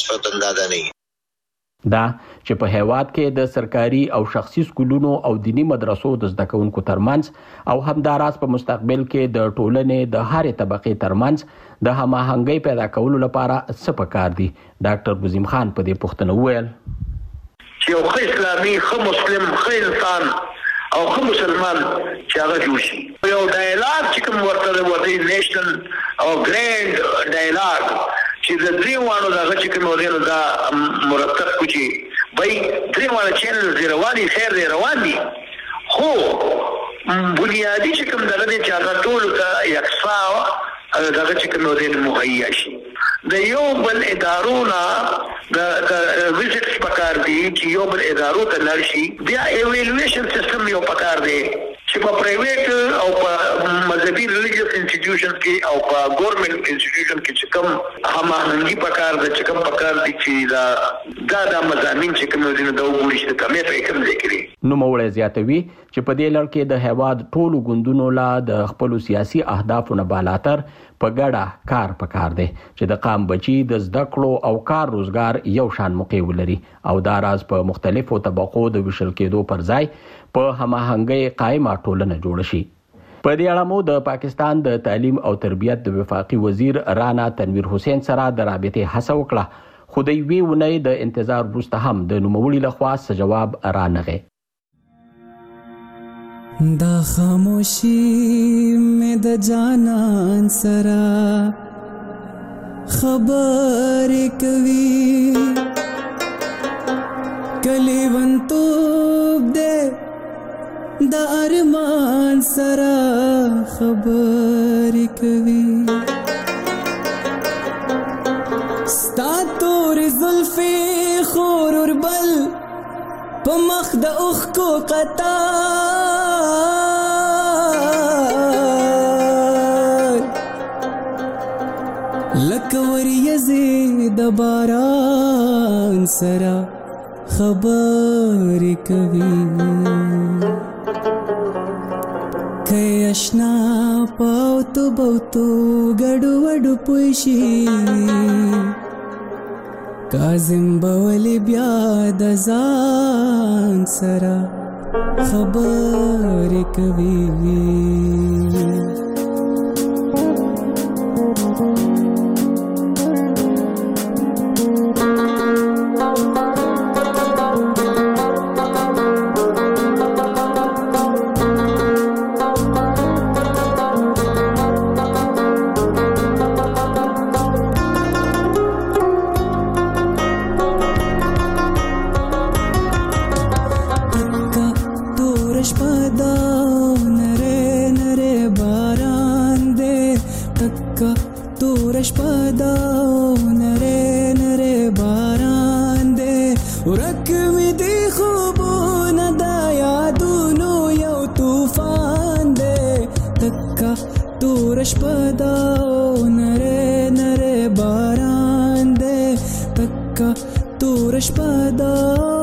Speaker 10: دا چې په هیواد کې د سرکاري او شخصي سکولونو او دینی مدرسو د زده کوونکو ترمنځ او همداراز په مستقبل کې د ټولنې د هرې طبقې ترمنځ د هماهنګۍ پیدا کولو لپاره څه پکار دي. ډاکټر بزیم خان په دې پوښتنه وویل
Speaker 13: چې یو ښه اسلامي، ښه مسلم، ښه انسان او ښه مسلمان چې هغه جوړ شي. یو ډایلاګ چې کوم ورته نیشنل او ګرینډ ډایلاګ چې د دریوانو دغه چې کوم ورته دا مرتب کوي بای دریوانو چینل رواني خیر دی روان دي، خو بنیادی چې کوم دغه چې هغه ټول ته یکسا دغه چې کوم ورته مهیا شي. د یو بل ادارونه د ویزټس پکار دي چې یو بل ادارو ته لاړ شي. بیا ایوالویشن سیستم یو پکار دی چې په پرایویټ او په مذهبي ریلیجیس انسټیټیوشنز کې او په ګورنمنت انسټیټیوشن کې چې کوم هماهنګي پکار ده، چې کوم پکار دي چې دا مضامین چې کوم دي د وګوري چې کمې په کوم ځای کې.
Speaker 10: نو موږ زیاتوي چې په دې لړ کې د هیواد ټولو ګوندونو لا د خپل سیاسي اهدافو نه بالاتر په ګډه کار پکار دی چې د قام بچي د زده کړو او کار روزګار یو شان موقع ولري او دا راز په مختلفو طبقو د وشل کېدو پر ځای په هماهنګۍ قائمه ټولنه جوړ شي. په دې اړه مو د پاکستان د تعلیم او تربیت د وفاقي وزیر رانا تنویر حسین سره د رابطې هڅه وکړه، خو د یوې ونې د انتظار وروسته هم د نوموړي لخوا څه جواب رانغی.
Speaker 17: دا خاموشي مې د جانان سره خبرې کوي، کلیوانتوب دې د ارمان سره خبرې کوي. ستا تور زلفې خور وربل په مخ د اوښکو قطار لکه وریځې د باران سره خبرې کوي. که اشنا پاوتو بوتو ګډو وډو پوشي کاظم بولی بیا د ځان سره خبرې کوي. تورش پدا